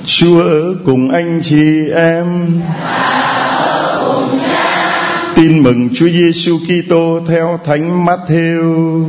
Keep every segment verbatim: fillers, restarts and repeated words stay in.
Chúa ở cùng anh chị em. Tin mừng Chúa Giêsu Kitô theo Thánh Matthew.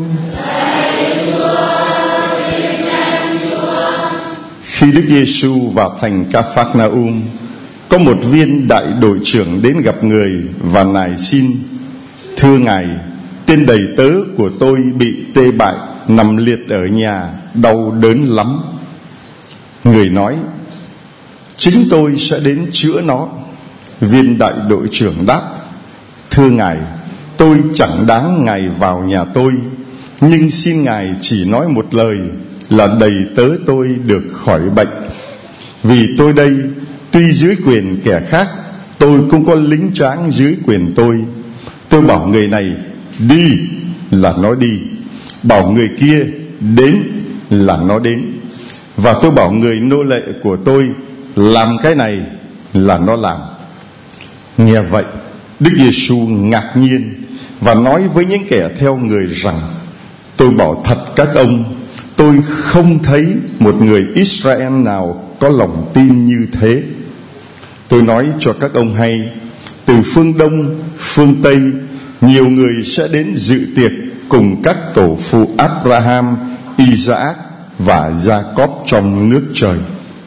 Khi Đức Giêsu vào thành Ca-phác-na-um, có một viên đại đội trưởng đến gặp người và nài xin: Thưa Ngài, tên đầy tớ của tôi bị tê bại, nằm liệt ở nhà, đau đớn lắm. Người nói: Chính tôi sẽ đến chữa nó. Viên đại đội trưởng đáp: Thưa Ngài, tôi chẳng đáng Ngài vào nhà tôi, nhưng xin Ngài chỉ nói một lời là đầy tớ tôi được khỏi bệnh. Vì tôi đây, tuy dưới quyền kẻ khác, tôi cũng có lính tráng dưới quyền tôi. Tôi bảo người này đi là nó đi, bảo người kia đến là nó đến, và tôi bảo người nô lệ của tôi làm cái này là nó làm. Nghe vậy, Đức Giêsu ngạc nhiên và nói với những kẻ theo người rằng: Tôi bảo thật các ông, tôi không thấy một người Israel nào có lòng tin như thế. Tôi nói cho các ông hay, từ phương Đông, phương Tây, nhiều người sẽ đến dự tiệc cùng các tổ phụ Abraham, Isaac và Jacob trong nước trời.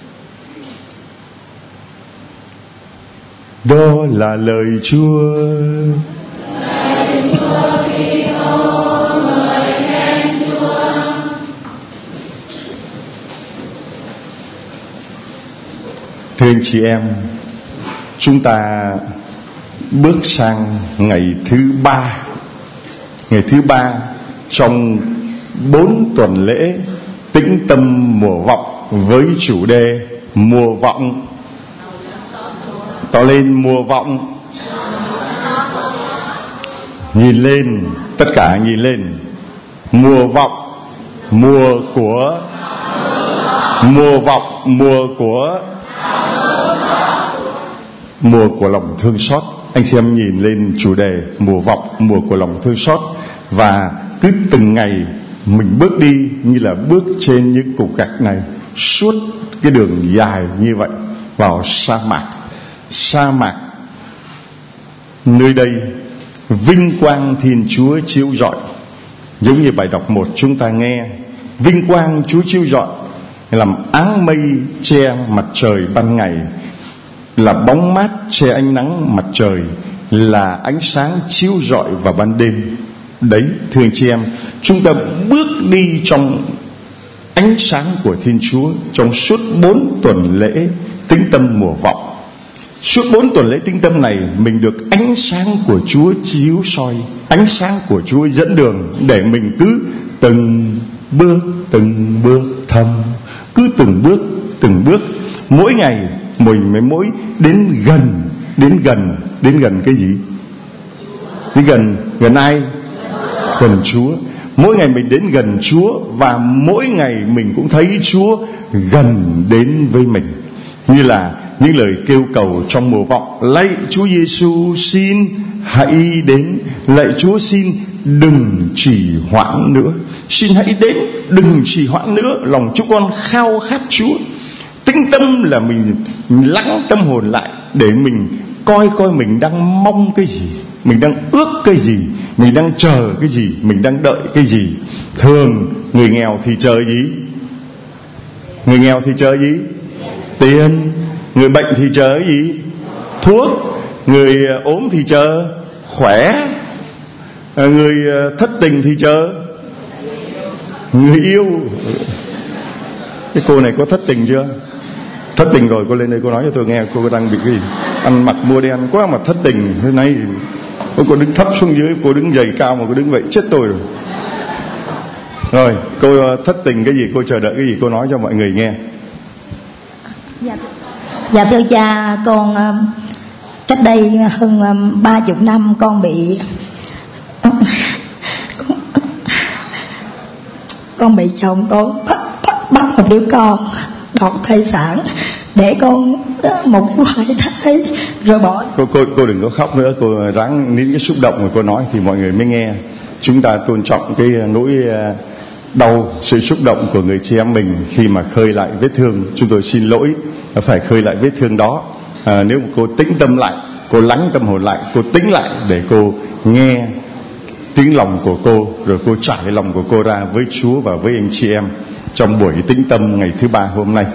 Đó là lời Chúa. Thưa anh chị em, chúng ta bước sang ngày thứ ba, ngày thứ ba trong bốn tuần lễ tĩnh tâm mùa vọng với chủ đề mùa vọng. To lên, mùa vọng. Nhìn lên, tất cả nhìn lên. Mùa vọng, mùa của, mùa vọng, mùa của, mùa của lòng thương xót. Anh chị em nhìn lên chủ đề mùa vọng, mùa của lòng thương xót. Và cứ từng ngày mình bước đi như là bước trên những cục gạch này, suốt cái đường dài như vậy vào sa mạc. Sa mạc, nơi đây vinh quang Thiên Chúa chiếu rọi. Giống như bài đọc một chúng ta nghe, vinh quang Chúa chiếu rọi, làm áng mây che mặt trời ban ngày, là bóng mát che ánh nắng mặt trời, là ánh sáng chiếu rọi vào ban đêm. Đấy, thưa anh chị em, chúng ta bước đi trong ánh sáng của Thiên Chúa trong suốt bốn tuần lễ tĩnh tâm mùa vọng. Suốt bốn tuần lễ tĩnh tâm này, mình được ánh sáng của Chúa chiếu soi, ánh sáng của Chúa dẫn đường, để mình cứ từng bước từng bước thầm, cứ từng bước từng bước. Mỗi ngày mình mới mỗi đến gần, đến gần, đến gần cái gì? Đến gần, gần ai? Gần Chúa. Mỗi ngày mình đến gần Chúa, và mỗi ngày mình cũng thấy Chúa gần đến với mình. Như là những lời kêu cầu trong mùa vọng: lạy Chúa Giêsu, xin hãy đến. Lạy Chúa, xin đừng trì hoãn nữa. Xin hãy đến, đừng trì hoãn nữa. Lòng chúng con khao khát Chúa. Tĩnh tâm là mình lắng tâm hồn lại, để mình coi coi mình đang mong cái gì, mình đang ước cái gì, mình đang chờ cái gì, mình đang đợi cái gì. Thường người nghèo thì chờ gì? Người nghèo thì chờ gì? Tiền. Người bệnh thì chờ gì? Thuốc. Người ốm thì chờ khỏe. Người thất tình thì chờ người yêu. Cái cô này có thất tình chưa? Thất tình rồi, cô lên đây cô nói cho tôi nghe cô đang bị cái gì. Ăn mặc mua đen quá mà thất tình thế này. Cô đứng thấp xuống dưới, cô đứng dày cao mà cô đứng vậy, chết tôi rồi. Rồi, cô thất tình cái gì, cô chờ đợi cái gì, cô nói cho mọi người nghe. Dạ, dạ thưa cha, con cách đây hơn ba chục năm con bị con bị chồng con bắt, bắt, bắt một đứa con đoạt thai sản để con một cái hoài thai rồi bỏ. Cô cô cô đừng có khóc nữa, cô ráng nín cái xúc động mà cô nói thì mọi người mới nghe. Chúng ta tôn trọng cái nỗi đau, sự xúc động của người chị em mình khi mà khơi lại vết thương. Chúng tôi xin lỗi phải khơi lại vết thương đó. À, nếu mà cô tĩnh tâm lại, cô lắng tâm hồn lại, cô tĩnh lại để cô nghe tiếng lòng của cô, rồi cô trải cái lòng của cô ra với Chúa và với anh chị em trong buổi tĩnh tâm ngày thứ ba hôm nay.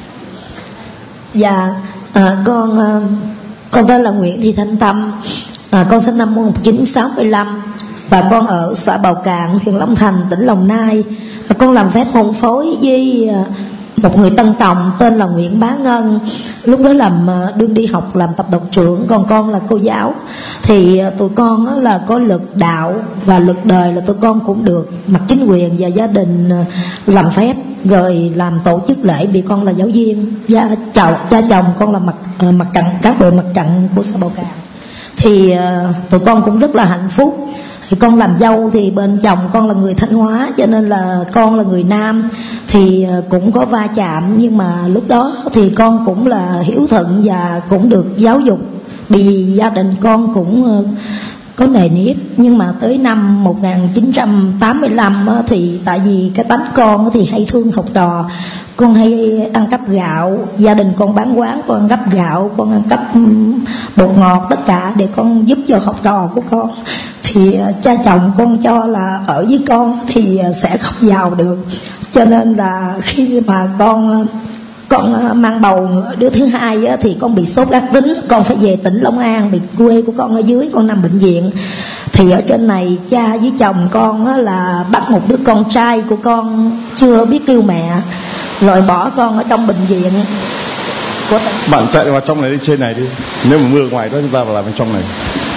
Dạ, à, con à, con tên là Nguyễn Thị Thanh Tâm, à, con sinh năm một nghìn chín trăm sáu mươi lăm và con ở xã Bào Cạn, huyện Long Thành, tỉnh Đồng Nai. À, con làm phép hôn phối với à, một người Tân Tòng tên là Nguyễn Bá Ngân. Lúc đó làm đương đi học làm tập đoàn trưởng, còn con là cô giáo. Thì tụi con là có lực đạo và lực đời, là tụi con cũng được mặt chính quyền và gia đình làm phép rồi làm tổ chức lễ, vì con là giáo viên. Gia chồng cha chồng con là mặt mặt trận, các đội mặt trận của xã Bào Cạn. Thì tụi con cũng rất là hạnh phúc. Thì con làm dâu thì bên chồng con là người Thanh Hóa, cho nên là con là người Nam, thì cũng có va chạm. Nhưng mà lúc đó thì con cũng là hiếu thuận và cũng được giáo dục, vì gia đình con cũng có nề nếp. Nhưng mà tới năm một nghìn chín trăm tám mươi lăm thì tại vì cái tánh con thì hay thương học trò, con hay ăn cắp gạo. Gia đình con bán quán, con ăn cắp gạo, con ăn cắp bột ngọt, tất cả để con giúp cho học trò của con. Thì cha chồng con cho là ở với con thì sẽ không giàu được, cho nên là khi mà con con mang bầu đứa thứ hai á, thì con bị sốt ác tính, con phải về tỉnh Long An, bị quê của con ở dưới, con nằm bệnh viện. Thì ở trên này cha với chồng con á, là bắt một đứa con trai của con chưa biết kêu mẹ, rồi bỏ con ở trong bệnh viện của tỉnh. Bạn chạy vào trong này đi, trên này đi, nếu mà mưa ngoài đó chúng ta vào làm bên trong này.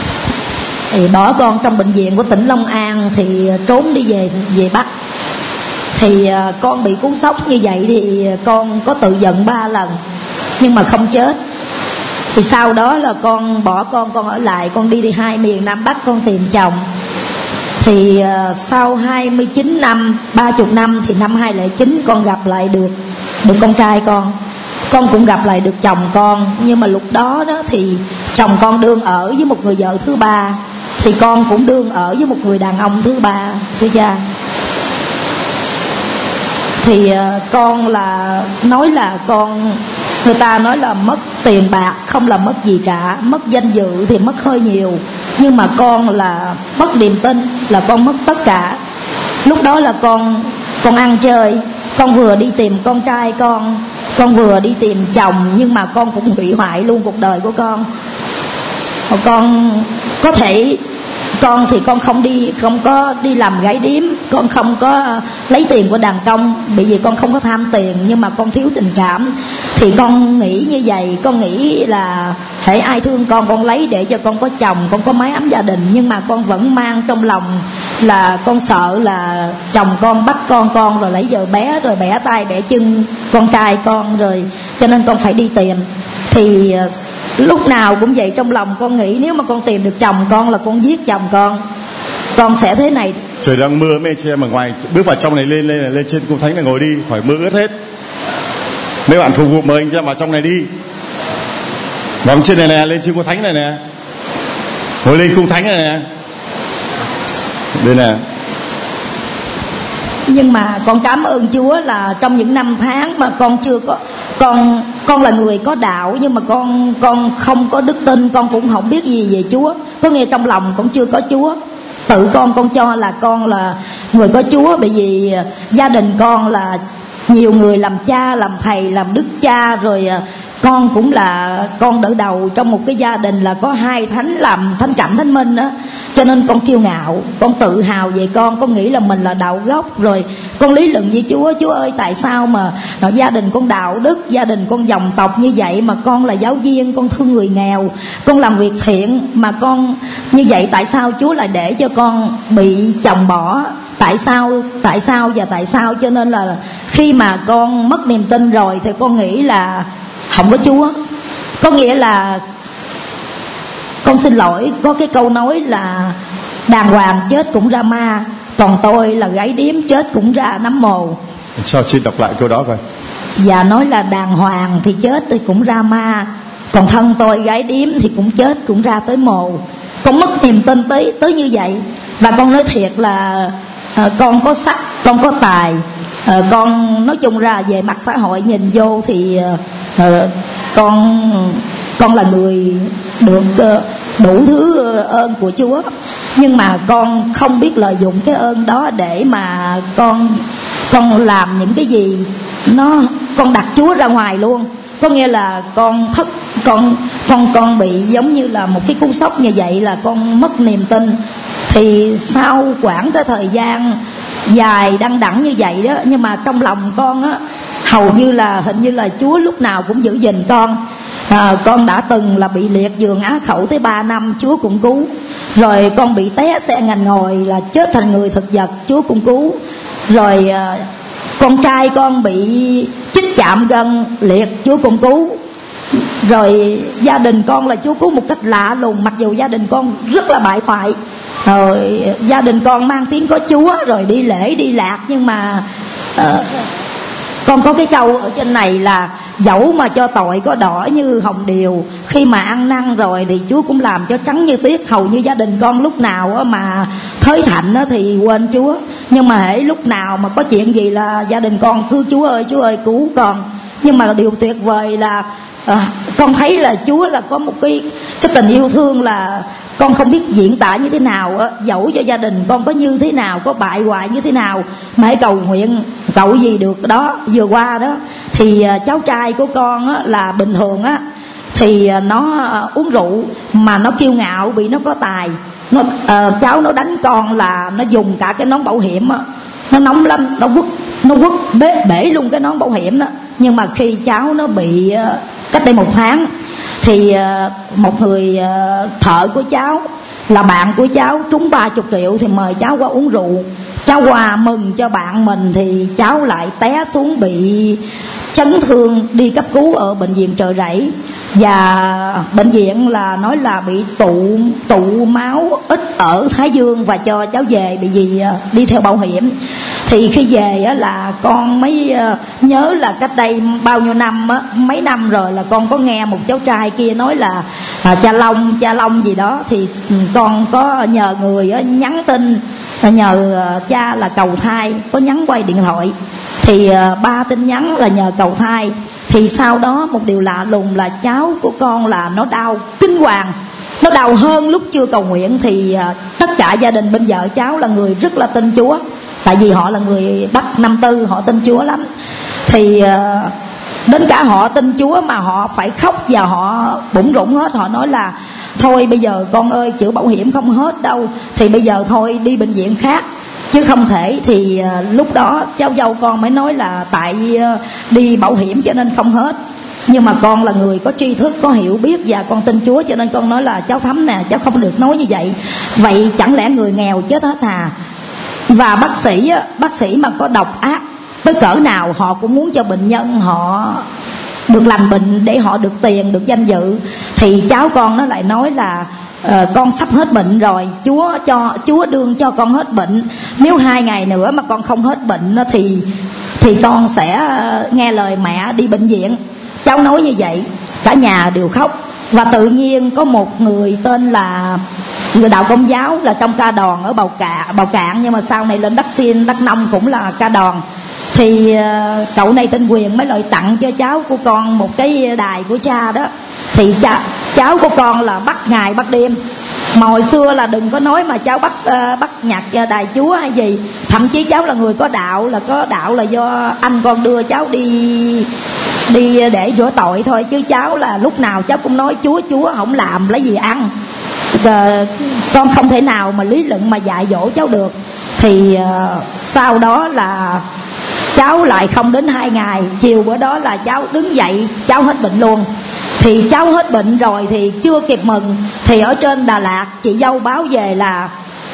Thì bỏ con trong bệnh viện của tỉnh Long An, thì trốn đi về về Bắc. Thì con bị cú sốc như vậy thì con có tự giận ba lần nhưng mà không chết. Thì sau đó là con bỏ con con ở lại, con đi đi hai miền Nam Bắc con tìm chồng. Thì sau hai mươi chín năm, ba mươi năm thì năm hai không không chín con gặp lại được được con trai con. Con cũng gặp lại được chồng con, nhưng mà lúc đó đó thì chồng con đương ở với một người vợ thứ ba, thì con cũng đương ở với một người đàn ông thứ ba, thưa cha. Thì con là nói là con, người ta nói là mất tiền bạc không là mất gì cả, mất danh dự thì mất hơi nhiều, nhưng mà con là mất niềm tin, là con mất tất cả. Lúc đó là con con ăn chơi, con vừa đi tìm con trai con, con vừa đi tìm chồng, nhưng mà con cũng hủy hoại luôn cuộc đời của con. Con có thể con thì con không đi không có đi làm gái điếm, con không có lấy tiền của đàn công, bởi vì con không có tham tiền, nhưng mà con thiếu tình cảm. Thì con nghĩ như vậy, con nghĩ là hễ ai thương con con lấy để cho con có chồng, con có mái ấm gia đình. Nhưng mà con vẫn mang trong lòng là con sợ là chồng con bắt con con rồi lấy vợ bé, rồi bẻ tay bẻ chân con trai con, rồi cho nên con phải đi tìm. Thì lúc nào cũng vậy, trong lòng con nghĩ nếu mà con tìm được chồng con là con giết chồng con, con sẽ thế này. Trời đang mưa, mấy chị em ở ngoài bước vào trong này, lên lên lên trên cung thánh này ngồi đi, khỏi mưa ướt hết. Mấy bạn phục vụ mời anh chị em vào trong này đi, vào trên này nè, lên trên cung thánh này nè, ngồi lên cung thánh này nè, đây nè. Nhưng mà con cảm ơn Chúa là trong những năm tháng mà con chưa có, con con là người có đạo, nhưng mà con con không có đức tin, con cũng không biết gì về Chúa. Có nghe trong lòng con chưa có Chúa, tự con con cho là con là người có Chúa, bởi vì gia đình con là nhiều người làm cha, làm thầy, làm đức cha, rồi con cũng là con đỡ đầu trong một cái gia đình là có hai thánh làm thánh Cảnh Thánh Minh đó. Cho nên con kiêu ngạo, con tự hào về con, con nghĩ là mình là đạo gốc. Rồi con lý luận với Chúa, Chúa ơi tại sao mà gia đình con đạo đức, gia đình con dòng tộc như vậy, mà con là giáo viên, con thương người nghèo, con làm việc thiện, mà con như vậy tại sao Chúa lại để cho con bị chồng bỏ? Tại sao, tại sao và tại sao? Cho nên là khi mà con mất niềm tin rồi thì con nghĩ là không có Chúa. Có nghĩa là con xin lỗi, có cái câu nói là đàng hoàng chết cũng ra ma, còn tôi là gái điếm chết cũng ra nấm mồ. Sao xin đọc lại câu đó coi. Và nói là đàng hoàng thì chết thì cũng ra ma, còn thân tôi gái điếm thì cũng chết cũng ra tới mồ. Con mất niềm tin tới tới như vậy. Và con nói thiệt là à, con có sắc, con có tài, à, con nói chung ra về mặt xã hội nhìn vô thì à, con con là người được uh, đủ thứ ơn của Chúa, nhưng mà con không biết lợi dụng cái ơn đó để mà con con làm những cái gì nó con đặt Chúa ra ngoài luôn. Có nghĩa là con thất con con con bị giống như là một cái cú sốc như vậy, là con mất niềm tin. Thì sau khoảng cái thời gian dài đăng đẳng như vậy đó, nhưng mà trong lòng con á, hầu như là hình như là Chúa lúc nào cũng giữ gìn con. À, con đã từng là bị liệt giường á khẩu tới ba năm, Chúa cũng cứu. Rồi con bị té xe ngành ngồi là chết thành người thực vật, Chúa cũng cứu. Rồi à, con trai con bị chích chạm gân liệt, Chúa cũng cứu. Rồi gia đình con là Chúa cứu một cách lạ lùng, mặc dù gia đình con rất là bại hoại. Rồi gia đình con mang tiếng có Chúa, rồi đi lễ đi lạc, nhưng mà uh, con có cái câu ở trên này là dẫu mà cho tội có đỏ như hồng điều, khi mà ăn năn rồi thì Chúa cũng làm cho trắng như tuyết. Hầu như gia đình con lúc nào mà thới thạnh thì quên Chúa, nhưng mà hễ lúc nào mà có chuyện gì là gia đình con cứ Chúa ơi Chúa ơi cứu con. Nhưng mà điều tuyệt vời là à, con thấy là Chúa là có một cái cái tình yêu thương là con không biết diễn tả như thế nào á. Dẫu cho gia đình con có như thế nào, có bại hoại như thế nào, mà hãy cầu nguyện cậu gì được đó. Vừa qua đó thì cháu trai của con á, là bình thường á thì nó uống rượu mà nó kiêu ngạo, bị nó có tài. Nó, uh, cháu nó đánh con là nó dùng cả cái nón bảo hiểm á, nó nóng lắm, nó quất nó quất bể, bể luôn cái nón bảo hiểm đó. Nhưng mà khi cháu nó bị uh, cách đây một tháng thì uh, một người uh, thợ của cháu là bạn của cháu trúng ba mươi triệu thì mời cháu qua uống rượu. Cháu qua mừng cho bạn mình thì cháu lại té xuống bị chấn thương, đi cấp cứu ở bệnh viện Chợ Rẫy. Và bệnh viện là nói là bị tụ tụ máu ít ở thái dương và cho cháu về, bị gì đi theo bảo hiểm. Thì khi về á, là con mới nhớ là cách đây bao nhiêu năm á, mấy năm rồi là con có nghe một cháu trai kia nói là à, cha Long cha Long gì đó. Thì con có nhờ người á, nhắn tin nhờ cha là cầu thai, có nhắn quay điện thoại thì uh, ba tin nhắn là nhờ cầu thai. Thì sau đó một điều lạ lùng là cháu của con là nó đau kinh hoàng, nó đau hơn lúc chưa cầu nguyện. Thì uh, tất cả gia đình bên vợ cháu là người rất là tin Chúa, tại vì họ là người Bắc Năm Tư, họ tin Chúa lắm. Thì uh, đến cả họ tin Chúa mà họ phải khóc và họ bủng rủng hết. Họ nói là thôi bây giờ con ơi, chữa bảo hiểm không hết đâu, thì bây giờ thôi đi bệnh viện khác chứ không thể. Thì uh, lúc đó cháu dâu con mới nói là tại uh, đi bảo hiểm cho nên không hết. Nhưng mà con là người có tri thức, có hiểu biết và con tin Chúa, cho nên con nói là cháu Thắm nè, cháu không được nói như vậy. Vậy chẳng lẽ người nghèo chết hết à? Và bác sĩ bác sĩ mà có độc ác tới cỡ nào họ cũng muốn cho bệnh nhân họ được lành bệnh để họ được tiền, được danh dự. Thì cháu con nó lại nói là uh, con sắp hết bệnh rồi, Chúa cho Chúa đương cho con hết bệnh. Nếu hai ngày nữa mà con không hết bệnh thì thì con sẽ nghe lời mẹ đi bệnh viện. Cháu nói như vậy, cả nhà đều khóc. Và tự nhiên có một người tên là người đạo Công giáo là trong ca đoàn ở Bào Cạn, Bào Cạn nhưng mà sau này lên Đắk Xiên, Đắk Nông cũng là ca đoàn. Thì uh, cậu này tên Quyền mới lại tặng cho cháu của con một cái đài của cha đó. Thì cha, cháu của con là bắt ngày bắt đêm. Mà hồi xưa là đừng có nói mà cháu bắt uh, bắt nhạc đài Chúa hay gì. Thậm chí cháu là người có đạo, là có đạo là do anh con đưa cháu đi đi để rửa tội thôi, chứ cháu là lúc nào cháu cũng nói Chúa Chúa, không làm lấy gì ăn. uh, Con không thể nào mà lý luận mà dạy dỗ cháu được. Thì uh, sau đó là cháu lại không đến hai ngày, chiều bữa đó là cháu đứng dậy, cháu hết bệnh luôn. Thì cháu hết bệnh rồi thì chưa kịp mừng, thì ở trên Đà Lạt chị dâu báo về là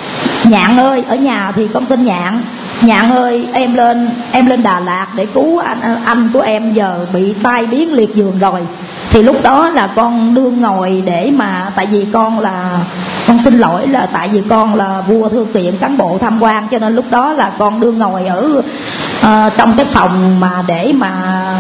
Nhạn ơi, ở nhà thì con tin Nhạn, Nhạn ơi em lên em lên Đà Lạt để cứu anh, anh của em giờ bị tai biến liệt giường rồi. Thì lúc đó là con đương ngồi để mà, tại vì con là con xin lỗi là tại vì con là vua thư kiện cán bộ tham quan, cho nên lúc đó là con đương ngồi ở uh, trong cái phòng mà để mà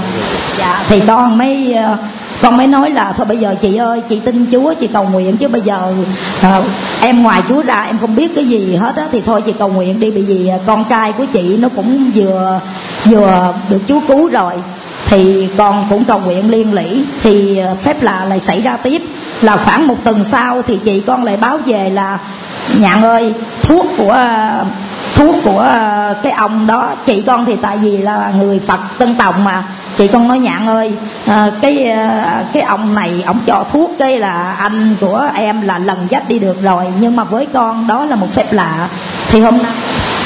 dạ, thì con mới uh, con mới nói là thôi bây giờ chị ơi, chị tin Chúa, chị cầu nguyện, chứ bây giờ uh, em ngoài Chúa ra em không biết cái gì hết á. Thì thôi chị cầu nguyện đi, bởi vì con trai của chị nó cũng vừa vừa được Chúa cứu rồi thì con cũng cầu nguyện liên lỉ, thì phép lạ lại xảy ra tiếp. Là khoảng một tuần sau thì chị con lại báo về là Nhạn ơi, thuốc của thuốc của cái ông đó. Chị con thì tại vì là người Phật Tân Tòng mà, chị con nói Nhạn ơi, à, cái cái ông này ông cho thuốc cái là anh của em là lần dắt đi được rồi, nhưng mà với con đó là một phép lạ. Thì hôm nay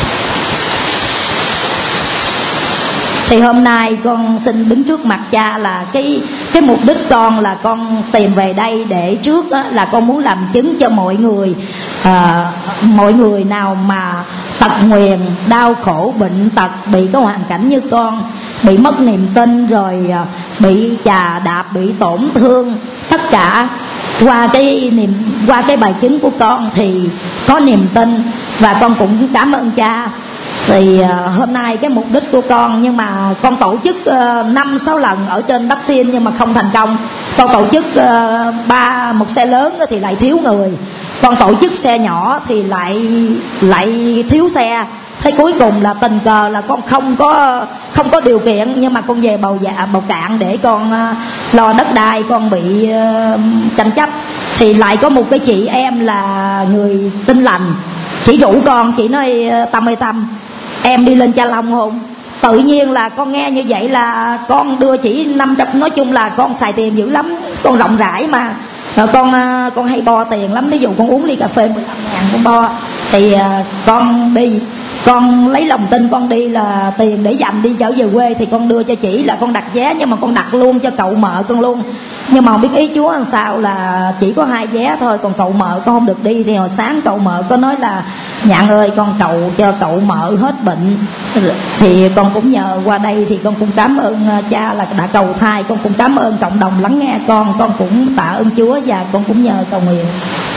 Thì hôm nay con xin đứng trước mặt cha là cái cái mục đích con là con tìm về đây để trước á, là con muốn làm chứng cho mọi người, à, mọi người nào mà tật nguyền, đau khổ, bệnh tật, bị có hoàn cảnh như con, bị mất niềm tin, rồi à, bị chà đạp, bị tổn thương, tất cả qua cái niềm qua cái bài chứng của con thì có niềm tin. Và con cũng cảm ơn cha. Thì uh, hôm nay cái mục đích của con, nhưng mà con tổ chức năm uh, sáu lần ở trên Đất Xin nhưng mà không thành công. Con tổ chức uh, ba một xe lớn thì lại thiếu người, con tổ chức xe nhỏ thì lại lại thiếu xe. Thế cuối cùng là tình cờ là con không có không có điều kiện, nhưng mà con về Bầu Dạ Bầu Cạn để con uh, lo đất đai, con bị uh, tranh chấp. Thì lại có một cái chị em là người Tin Lành, chị rủ con, chị nói Tâm ơi Tâm, em đi lên Cha Long không? Tự nhiên là con nghe như vậy là con đưa chỉ năm trăm. Nói chung là con xài tiền dữ lắm, con rộng rãi mà. Rồi con con hay bo tiền lắm. Ví dụ con uống ly cà phê mười lăm ngàn con bo. Thì con đi, con lấy lòng tin con đi là tiền để dành đi trở về quê. Thì con đưa cho chị là con đặt vé, nhưng mà con đặt luôn cho cậu mợ con luôn. Nhưng mà không biết ý Chúa làm sao là chỉ có hai vé thôi, còn cậu mợ con không được đi. Thì hồi sáng cậu mợ có nói là Nhạn ơi, con cầu cho cậu mợ hết bệnh. Thì con cũng nhờ qua đây thì con cũng cảm ơn cha là đã cầu thai. Con cũng cảm ơn cộng đồng lắng nghe con. Con cũng tạ ơn Chúa và con cũng nhờ cầu nguyện.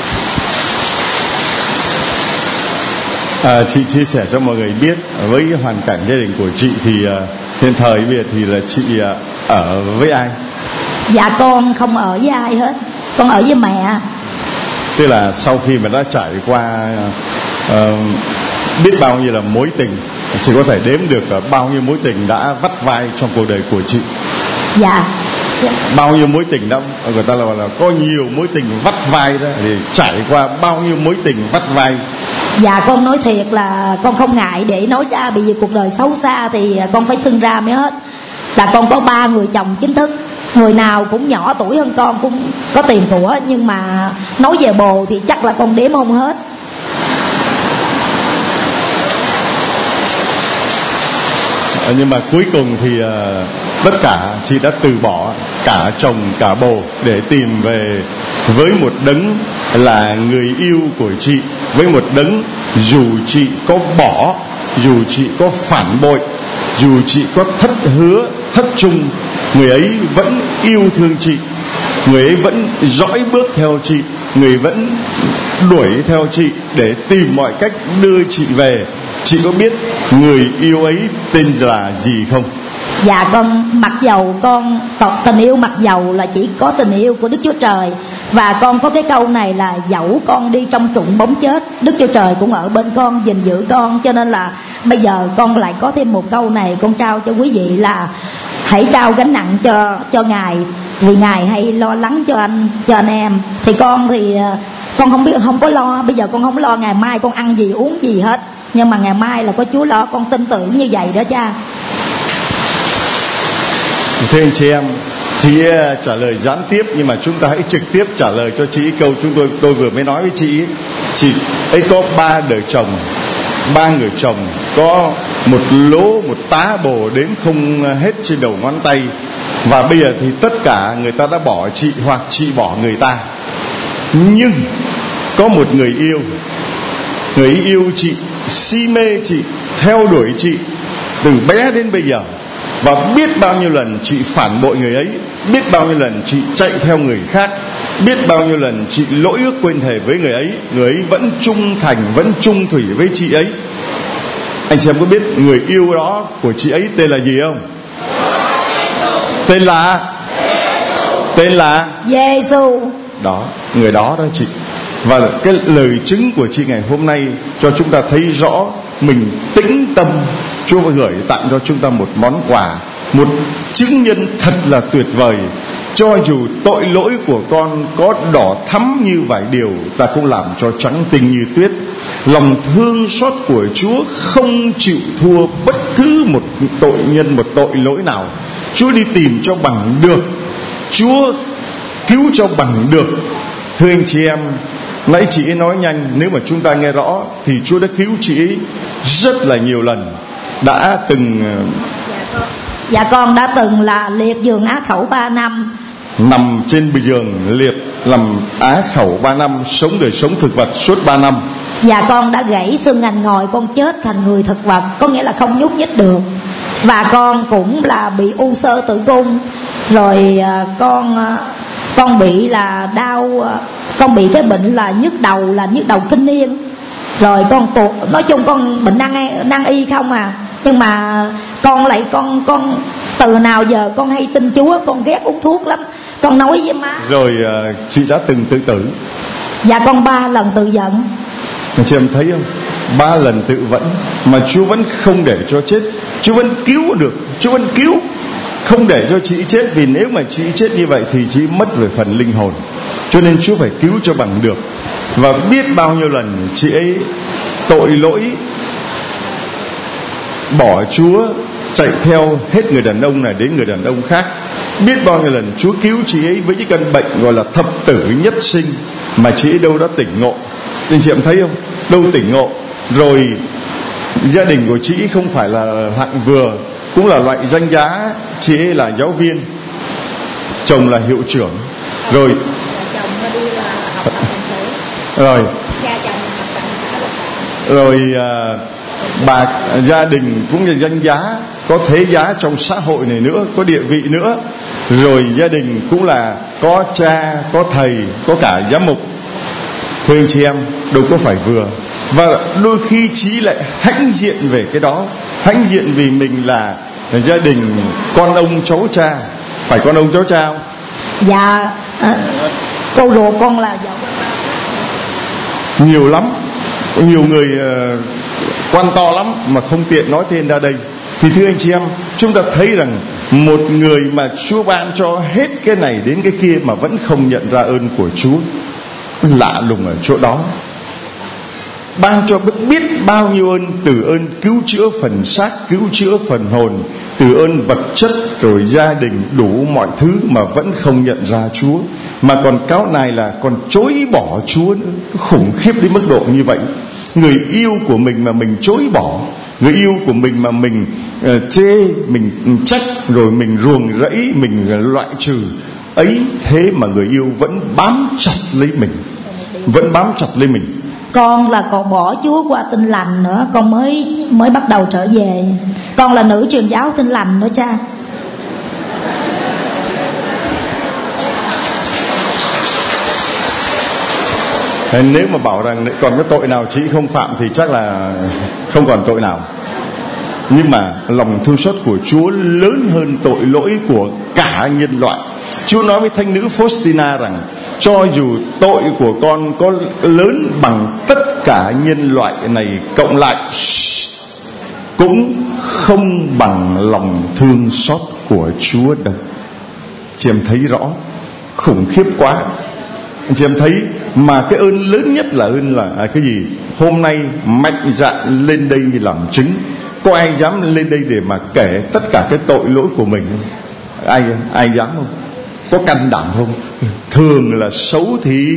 À, chị chia sẻ cho mọi người biết với hoàn cảnh gia đình của chị thì uh, hiện thời bây giờ thì là chị uh, ở với ai? Dạ con không ở với ai hết, con ở với mẹ. Tức là sau khi mà đã trải qua uh, biết bao nhiêu là mối tình, chị có thể đếm được uh, bao nhiêu mối tình đã vắt vai trong cuộc đời của chị? Dạ. Dạ. Bao nhiêu mối tình đã, người ta là, là có nhiều mối tình vắt vai đó, thì trải qua bao nhiêu mối tình vắt vai? Dạ con nói thiệt là con không ngại để nói ra, bởi vì cuộc đời xấu xa thì con phải xưng ra mới hết. Là con có ba người chồng chính thức, người nào cũng nhỏ tuổi hơn con, cũng có tiền của, nhưng mà nói về bồ thì chắc là con đếm không hết. À, nhưng mà cuối cùng thì uh, tất cả chị đã từ bỏ cả chồng cả bồ để tìm về với một đấng là người yêu của chị, với một đấng dù chị có bỏ, dù chị có phản bội, dù chị có thất hứa, thất trung, người ấy vẫn yêu thương chị, người ấy vẫn dõi bước theo chị, người vẫn đuổi theo chị để tìm mọi cách đưa chị về. Chị có biết người yêu ấy tên là gì không? Dạ con, mặc dầu con tình yêu mặc dầu là chỉ có tình yêu của Đức Chúa Trời. Và con có cái câu này là dẫu con đi trong trụng bóng chết, Đức Chúa Trời cũng ở bên con, gìn giữ con. Cho nên là bây giờ con lại có thêm một câu này con trao cho quý vị là hãy trao gánh nặng cho cho Ngài, vì Ngài hay lo lắng cho anh cho anh em. Thì con thì con không biết, không có lo. Bây giờ con không lo ngày mai con ăn gì uống gì hết, nhưng mà ngày mai là có Chúa lo. Con tin tưởng như vậy đó cha. Thưa anh chị em, chị trả lời gián tiếp, nhưng mà chúng ta hãy trực tiếp trả lời cho chị câu chúng tôi tôi vừa mới nói với chị ấy. Chị ấy có ba đời chồng, ba người chồng, có một lố một tá bồ đến không hết trên đầu ngón tay. Và bây giờ thì tất cả người ta đã bỏ chị hoặc chị bỏ người ta. Nhưng có một người yêu, người ấy yêu chị, si mê chị, theo đuổi chị từ bé đến bây giờ. Và biết bao nhiêu lần chị phản bội người ấy, biết bao nhiêu lần chị chạy theo người khác, biết bao nhiêu lần chị lỗi ước quên thề với người ấy, người ấy vẫn trung thành, vẫn trung thủy với chị ấy. Anh chị em có biết người yêu đó của chị ấy tên là gì không? Tên là Tên là Giê-xu. Đó, người đó đó chị. Và cái lời chứng của chị ngày hôm nay cho chúng ta thấy rõ mình tĩnh tâm Chúa gửi tặng cho chúng ta một món quà, một chứng nhân thật là tuyệt vời. Cho dù tội lỗi của con có đỏ thắm như vải điều, ta cũng làm cho trắng tinh như tuyết. Lòng thương xót của Chúa không chịu thua bất cứ một tội nhân, một tội lỗi nào. Chúa đi tìm cho bằng được, Chúa cứu cho bằng được. Thưa anh chị em, nãy chị ấy nói nhanh, nếu mà chúng ta nghe rõ thì Chúa đã cứu chị ấy rất là nhiều lần. Đã từng Dạ con đã từng là liệt giường á khẩu ba năm, nằm trên giường liệt làm á khẩu ba năm, sống đời sống thực vật suốt ba năm. Dạ con đã gãy xương ngành ngồi, con chết thành người thực vật, có nghĩa là không nhúc nhích được. Và con cũng là bị u xơ tử cung. Rồi con con bị là đau, con bị cái bệnh là nhức đầu, là nhức đầu kinh niên. Rồi con tuột, nói chung con bệnh nan nan y không à. Nhưng mà con lại con con từ nào giờ con hay tin Chúa, con ghét uống thuốc lắm. Con nói với má. Rồi uh, chị đã từng tự tử. Dạ con ba lần tự giận. Chị em thấy không? Ba lần tự vẫn mà Chúa vẫn không để cho chết. Chúa vẫn cứu được, Chúa vẫn cứu, không để cho chị chết. Vì nếu mà chị chết như vậy thì chị mất về phần linh hồn. Cho nên Chúa phải cứu cho bằng được. Và biết bao nhiêu lần chị ấy tội lỗi, bỏ Chúa, chạy theo hết người đàn ông này đến người đàn ông khác. Biết bao nhiêu lần Chúa cứu chị ấy với những căn bệnh gọi là thập tử nhất sinh, mà chị ấy đâu đã tỉnh ngộ. Nên chị em thấy không? Đâu tỉnh ngộ. Rồi gia đình của chị không phải là hạng vừa, cũng là loại danh giá. Chị ấy là giáo viên, chồng là hiệu trưởng. Rồi Rồi Rồi à, bà gia đình cũng là danh giá, có thế giá trong xã hội này nữa, có địa vị nữa. Rồi gia đình cũng là có cha, có thầy, có cả giám mục. Thưa anh chị em, đâu có phải vừa. Và đôi khi chí lại hãnh diện về cái đó, hãnh diện vì mình là gia đình con ông cháu cha. Phải con ông cháu cha không? Dạ, à, cô ruột con là giàu. Nhiều lắm, nhiều người uh, quan to lắm mà không tiện nói tên ra đây. Thì thưa anh chị em, chúng ta thấy rằng một người mà Chúa ban cho hết cái này đến cái kia mà vẫn không nhận ra ơn của Chúa, lạ lùng ở chỗ đó. Ban cho biết bao nhiêu ơn, từ ơn cứu chữa phần xác, cứu chữa phần hồn, từ ơn vật chất, rồi gia đình, đủ mọi thứ mà vẫn không nhận ra Chúa. Mà còn cáo này là còn chối bỏ Chúa nữa. Khủng khiếp đến mức độ như vậy. Người yêu của mình mà mình chối bỏ, người yêu của mình mà mình uh, chê, mình trách, rồi mình ruồng rẫy, mình loại trừ ấy, thế mà người yêu vẫn bám chặt lấy mình, vẫn bám chặt lấy mình. Con là còn bỏ Chúa qua Tin Lành nữa, con mới mới bắt đầu trở về. Con là nữ truyền giáo Tin Lành nữa cha. Nếu mà bảo rằng còn cái tội nào chị không phạm thì chắc là không còn tội nào. Nhưng mà lòng thương xót của Chúa lớn hơn tội lỗi của cả nhân loại. Chúa nói với thánh nữ Faustina rằng cho dù tội của con có lớn bằng tất cả nhân loại này cộng lại, cũng không bằng lòng thương xót của Chúa đâu. Chị em thấy rõ, khủng khiếp quá. Chị em thấy mà cái ơn lớn nhất là ơn là à, cái gì? Hôm nay mạnh dạn lên đây làm chứng. Có ai dám lên đây để mà kể tất cả cái tội lỗi của mình không? Ai ai dám không? Có can đảm không? Thường là xấu thì,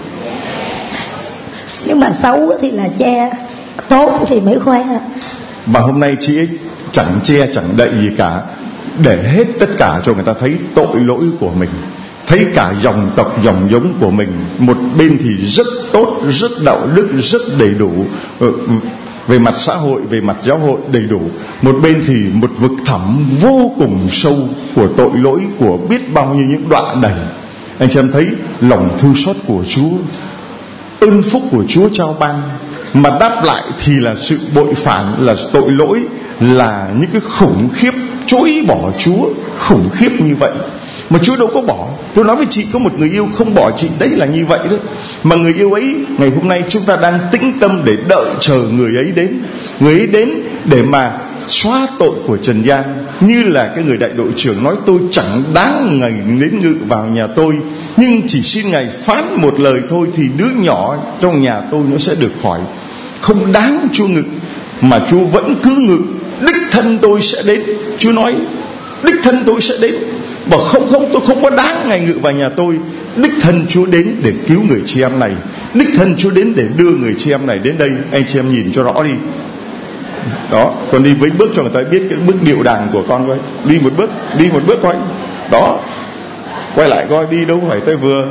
nhưng mà xấu thì là che, tốt thì mới khoe. Mà hôm nay chị ấy chẳng che chẳng đậy gì cả, để hết tất cả cho người ta thấy tội lỗi của mình, thấy cả dòng tộc dòng giống của mình. Một bên thì rất tốt, rất đạo đức, rất đầy đủ về mặt xã hội, về mặt giáo hội đầy đủ. Một bên thì một vực thẳm vô cùng sâu của tội lỗi, của biết bao nhiêu những đọa đầy. Anh chị em thấy lòng thương xót của Chúa, ơn phúc của Chúa trao ban, mà đáp lại thì là sự bội phản, là tội lỗi, là những cái khủng khiếp chối bỏ Chúa khủng khiếp như vậy. Mà Chúa đâu có bỏ. Tôi nói với chị, có một người yêu không bỏ chị, đấy là như vậy đó. Mà người yêu ấy ngày hôm nay chúng ta đang tĩnh tâm để đợi chờ người ấy đến. Người ấy đến để mà xóa tội của trần gian. Như là cái người đại đội trưởng nói, tôi chẳng đáng Ngài đến ngự vào nhà tôi, nhưng chỉ xin Ngài phán một lời thôi thì đứa nhỏ trong nhà tôi nó sẽ được khỏi. Không đáng Chúa ngự, mà Chúa vẫn cứ ngự. Đích thân tôi sẽ đến. Chúa nói đích thân tôi sẽ đến. Bảo không không, tôi không có đáng Ngài ngự vào nhà tôi. Đích thân Chúa đến để cứu người chị em này. Đích thân Chúa đến để đưa người chị em này đến đây. Anh chị em nhìn cho rõ đi. Đó, con đi với bước cho người ta biết cái bước điệu đàng của con coi. Đi một bước, đi một bước coi. Đó, quay lại coi, đi đâu phải tới vừa.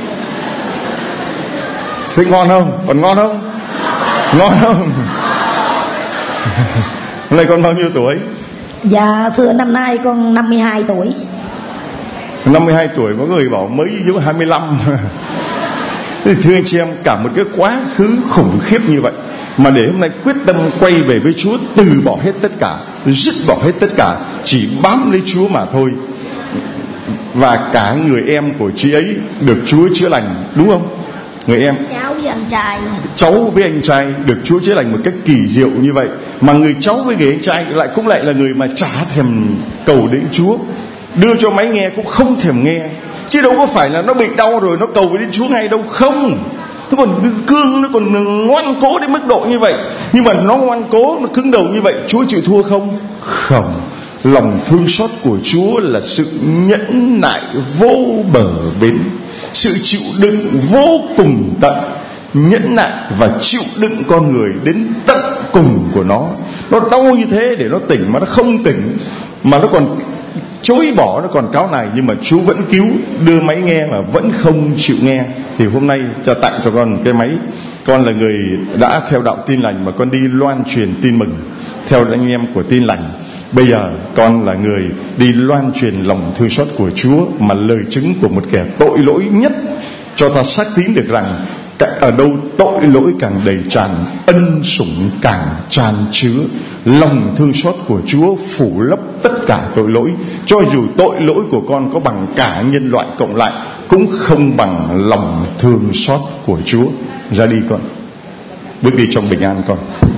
Thấy ngon không? Còn ngon không? Ngon không? Hôm nay con bao nhiêu tuổi? Dạ thưa, năm nay con năm mươi hai tuổi. Năm mươi hai tuổi, có người bảo mới giống hai mươi lăm. Thì thưa anh chị em, cả một cái quá khứ khủng khiếp như vậy, mà để hôm nay quyết tâm quay về với Chúa, từ bỏ hết tất cả, dứt bỏ hết tất cả, chỉ bám lấy Chúa mà thôi. Và cả người em của chị ấy được Chúa chữa lành, đúng không? Người em, cháu với anh trai, cháu với anh trai được Chúa chữa lành một cách kỳ diệu như vậy. Mà người cháu với người anh trai lại cũng lại là người mà chả thèm cầu đến Chúa. Đưa cho máy nghe cũng không thèm nghe. Chứ đâu có phải là nó bị đau rồi nó cầu đến Chúa ngay đâu. Không, nó còn cương, nó còn ngoan cố đến mức độ như vậy. Nhưng mà nó ngoan cố, nó cứng đầu như vậy, Chúa chịu thua không? Không. Lòng thương xót của Chúa là sự nhẫn nại vô bờ bến, sự chịu đựng vô cùng tận, nhẫn nại và chịu đựng con người đến tận cùng của nó. Nó đau như thế để nó tỉnh mà nó không tỉnh, mà nó còn chối bỏ, nó còn cáo này, nhưng mà Chúa vẫn cứu. Đưa máy nghe mà vẫn không chịu nghe. Thì hôm nay cho tặng cho con cái máy. Con là người đã theo đạo Tin Lành mà con đi loan truyền tin mừng theo anh em của Tin Lành. Bây giờ con là người đi loan truyền lòng thương xót của Chúa, mà lời chứng của một kẻ tội lỗi nhất, cho ta xác tín được rằng ở đâu tội lỗi càng đầy tràn, ân sủng càng tràn chứa. Lòng thương xót của Chúa phủ lấp tất cả tội lỗi. Cho dù tội lỗi của con có bằng cả nhân loại cộng lại, cũng không bằng lòng thương xót của Chúa. Ra đi con, bước đi trong bình an con.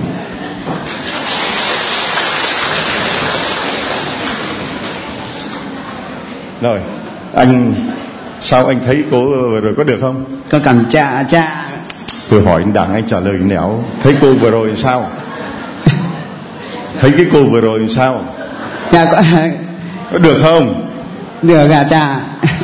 Rồi, anh sao anh thấy cô vừa rồi có được không? Con cảm cha cha. Tôi hỏi anh Đảng, anh trả lời nẻo. Thấy cô vừa rồi sao? Thấy cái cô vừa rồi sao? Dạ có, có được không? được à cha.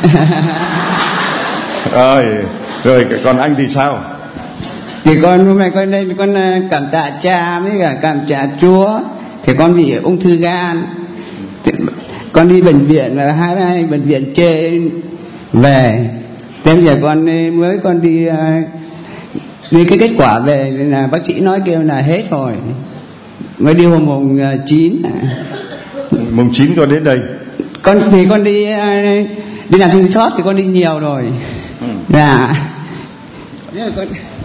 Rồi, rồi còn anh thì sao? Thì con hôm nay con lên con cảm tạ cha với cả cảm tạ Chúa. Thì con bị ung thư gan. Thì con đi bệnh viện là hai hai bệnh viện trên về. Thế giờ con mới con đi đi cái kết quả về là bác sĩ nói kêu là hết rồi. Mới đi hôm mùng chín. Mùng chín con đến đây. Con thì con đi đi làm thương xót thì con đi nhiều rồi. Ừ. Dạ. Con...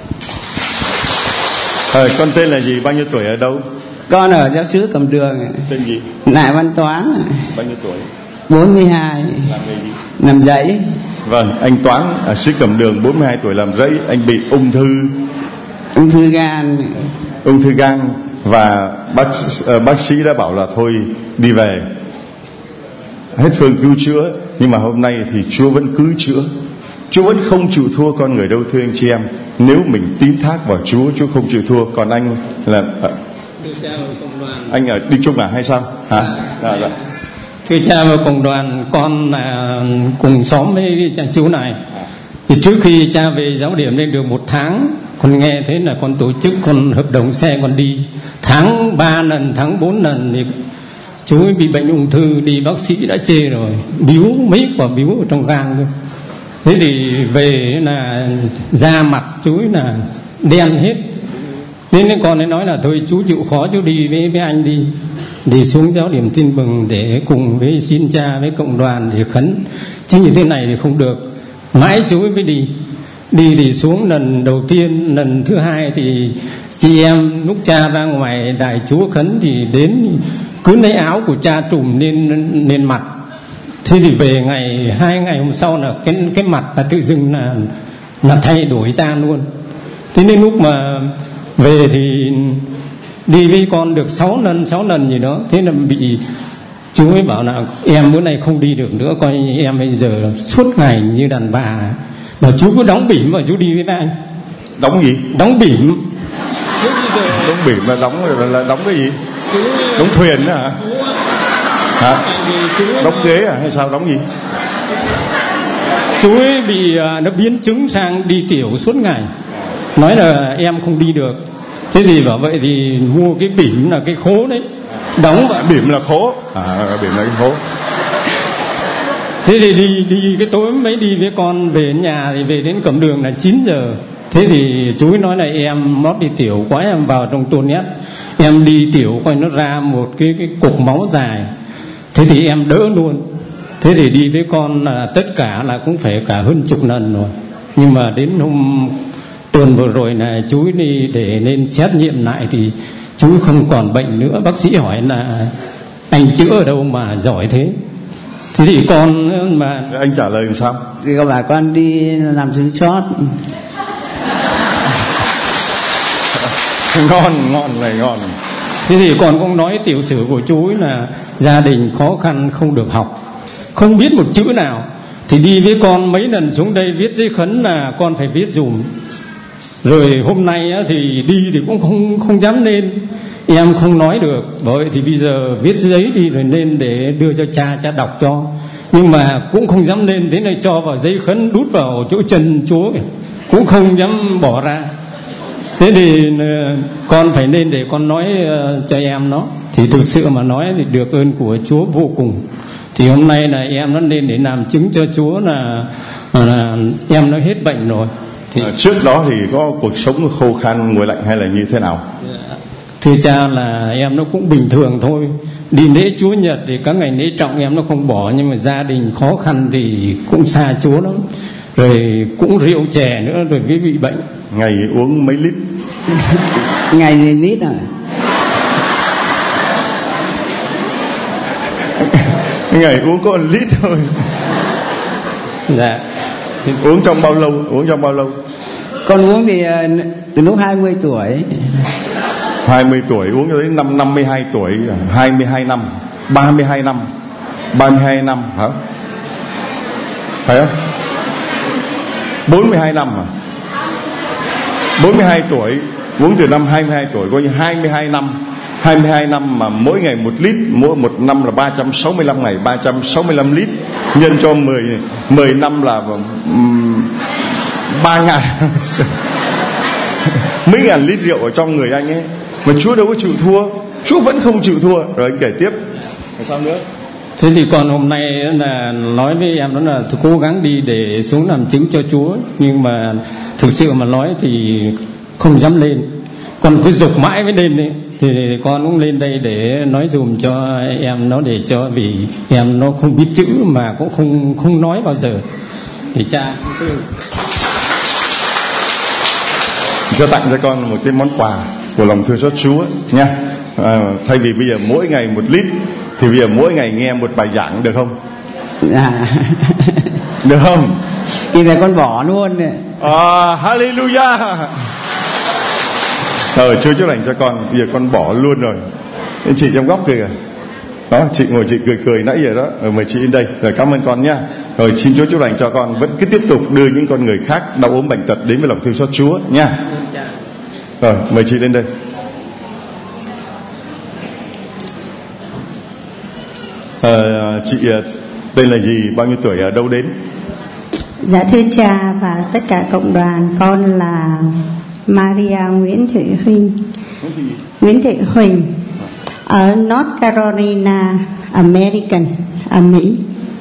À, con tên là gì, bao nhiêu tuổi, ở đâu? Con ở giáo xứ Cẩm Đường. Tên gì? Lại Văn Toán. Bao nhiêu tuổi? bốn mươi hai. Làm nghề gì? Làm giấy. Vâng, anh Toán ở xứ Cẩm Đường, bốn mươi hai tuổi, làm rẫy. Anh bị ung thư ung thư gan. Ung thư gan. Và bác, uh, bác sĩ đã bảo là thôi đi về, hết phương cứu chữa. Nhưng mà hôm nay thì Chúa vẫn cứ chữa. Chúa vẫn không chịu thua con người đâu, thưa anh chị em. Nếu mình tín thác vào Chúa, Chúa không chịu thua. Còn anh là uh, anh ở đi chung à hay sao? Hả? À, dạ. Thưa cha và cộng đoàn, con là cùng xóm với cha chú này. Thì trước khi cha về giáo điểm lên được một tháng, con nghe thấy là con tổ chức con hợp đồng xe con đi tháng ba lần, tháng bốn lần. Thì chú ấy bị bệnh ung thư, đi bác sĩ đã chê rồi, biếu mấy quả biếu ở trong gan thôi. Thế thì về là da mặt chú ấy là đen hết. Nên con ấy nói là thôi chú chịu khó chú đi với, với anh đi. Đi xuống giáo điểm Tin Mừng để cùng với xin cha với cộng đoàn thì khấn. Chứ như thế này thì không được. Mãi chú ấy mới đi. Đi thì xuống lần đầu tiên, lần thứ hai thì chị em lúc cha ra ngoài đài chúa khấn thì đến cứ lấy áo của cha trùm lên lên mặt. Thế thì về ngày hai ngày hôm sau là cái cái mặt là tự dưng là là thay đổi da luôn. Thế nên lúc mà về thì đi với con được sáu lần sáu lần gì đó. Thế là bị chú ấy bảo là em bữa nay không đi được nữa, coi như em bây giờ suốt ngày như đàn bà. Bảo chú cứ đóng bỉm mà chú đi với anh. Đóng gì? Đóng bỉm. Đóng bỉm là đóng là, là đóng cái gì? Đóng thuyền đó hả? Hả? Đóng ghế à hay sao, đóng gì? Chú ấy bị nó biến chứng sang đi tiểu suốt ngày, nói là em không đi được. Thế thì bảo vậy thì mua cái bỉm là cái khố đấy, đóng vào. Bỉm là khố à? Bỉm là cái khố. Thế thì đi đi cái tối mới đi với con về nhà, thì về đến cổng đường là chín giờ. Thế thì chú ấy nói là em mót đi tiểu quá, em vào trong toilet em đi tiểu coi nó ra một cái cái cục máu dài. Thế thì em đỡ luôn. Thế thì đi với con là tất cả là cũng phải cả hơn chục lần rồi. Nhưng mà đến hôm tuần vừa rồi này chú ấy đi để lên xét nghiệm lại thì chú ấy không còn bệnh nữa. Bác sĩ hỏi là anh chữa ở đâu mà giỏi thế? Thế thì con mà anh trả lời làm sao? Thì con bảo con đi làm sứ chót. Ngon, ngon này ngon. Thế thì con cũng nói tiểu sử của chú ấy là gia đình khó khăn, không được học, không biết một chữ nào. Thì đi với con mấy lần xuống đây viết giấy khấn là con phải viết dùm. Rồi hôm nay á, thì đi thì cũng không không dám lên, em không nói được. Bởi vậy thì bây giờ viết giấy đi rồi lên để đưa cho cha, cha đọc cho. Nhưng mà cũng không dám lên, thế này cho vào giấy khấn đút vào chỗ chân Chúa kìa, cũng không dám bỏ ra. Thế thì con phải lên để con nói cho em nó. Thì thực sự mà nói thì được ơn của Chúa vô cùng. Thì hôm nay là em nó lên để làm chứng cho Chúa là, là em nó hết bệnh rồi. Thì à, trước đó thì có cuộc sống khô khan nguội lạnh hay là như thế nào? Thưa cha là em nó cũng bình thường thôi. Đi lễ Chúa Nhật thì các ngày lễ trọng em nó không bỏ. Nhưng mà gia đình khó khăn thì cũng xa Chúa lắm. Rồi cũng rượu chè nữa, rồi mới bị bệnh. Ngày uống mấy lít? Ngày thì lít à? Ngày uống có một lít thôi. Dạ. Uống trong bao lâu? Uống trong bao lâu? Con uống thì từ lúc hai mươi tuổi. Hai mươi tuổi uống cho đến năm năm mươi hai tuổi. Hai mươi hai năm, ba mươi hai năm, ba mươi hai năm hả? Phải không? Bốn mươi hai năm à? Bốn mươi hai tuổi uống từ năm hai mươi hai tuổi, coi như hai mươi hai năm. Hai mươi hai năm mà mỗi ngày một lít, mỗi một năm là ba trăm sáu mươi lăm ngày, ba trăm sáu mươi lăm lít, nhân cho mười mười năm là um, ba ngàn mấy ngàn lít rượu ở trong người anh ấy. Mà Chúa đâu có chịu thua, Chúa vẫn không chịu thua. Rồi anh kể tiếp. Sao nữa? Thế thì còn hôm nay là nói với em đó là tôi cố gắng đi để xuống làm chứng cho Chúa. Nhưng mà thực sự mà nói thì không dám lên. Con cứ dục mãi mới lên đấy. Thì con cũng lên đây để nói dùm cho em nó, để cho, vì em nó không biết chữ mà cũng không không nói bao giờ. Thì cha cho tặng cho con một cái món quà của lòng thương xót Chúa nha. À, thay vì bây giờ mỗi ngày một lít thì bây giờ mỗi ngày nghe một bài giảng được không? À. Được không? Thì là con bỏ luôn. À, hallelujah. Rồi Chúa chúc lành cho con. Bây giờ con bỏ luôn rồi. Chị trong góc kìa. Đó, chị ngồi chị cười cười nãy giờ đó. Rồi mời chị đến đây. Rồi cảm ơn con nhá. Rồi xin Chúa chúc lành cho con vẫn cứ tiếp tục đưa những con người khác đau ốm bệnh tật đến với lòng thương xót Chúa nha. Rồi mời chị lên đây. À, chị tên là gì, bao nhiêu tuổi, ở đâu đến? Dạ thưa cha và tất cả cộng đoàn, con là Maria Nguyễn Thị Huỳnh. Nguyễn Thị Huỳnh ở North Carolina, American, ở Mỹ.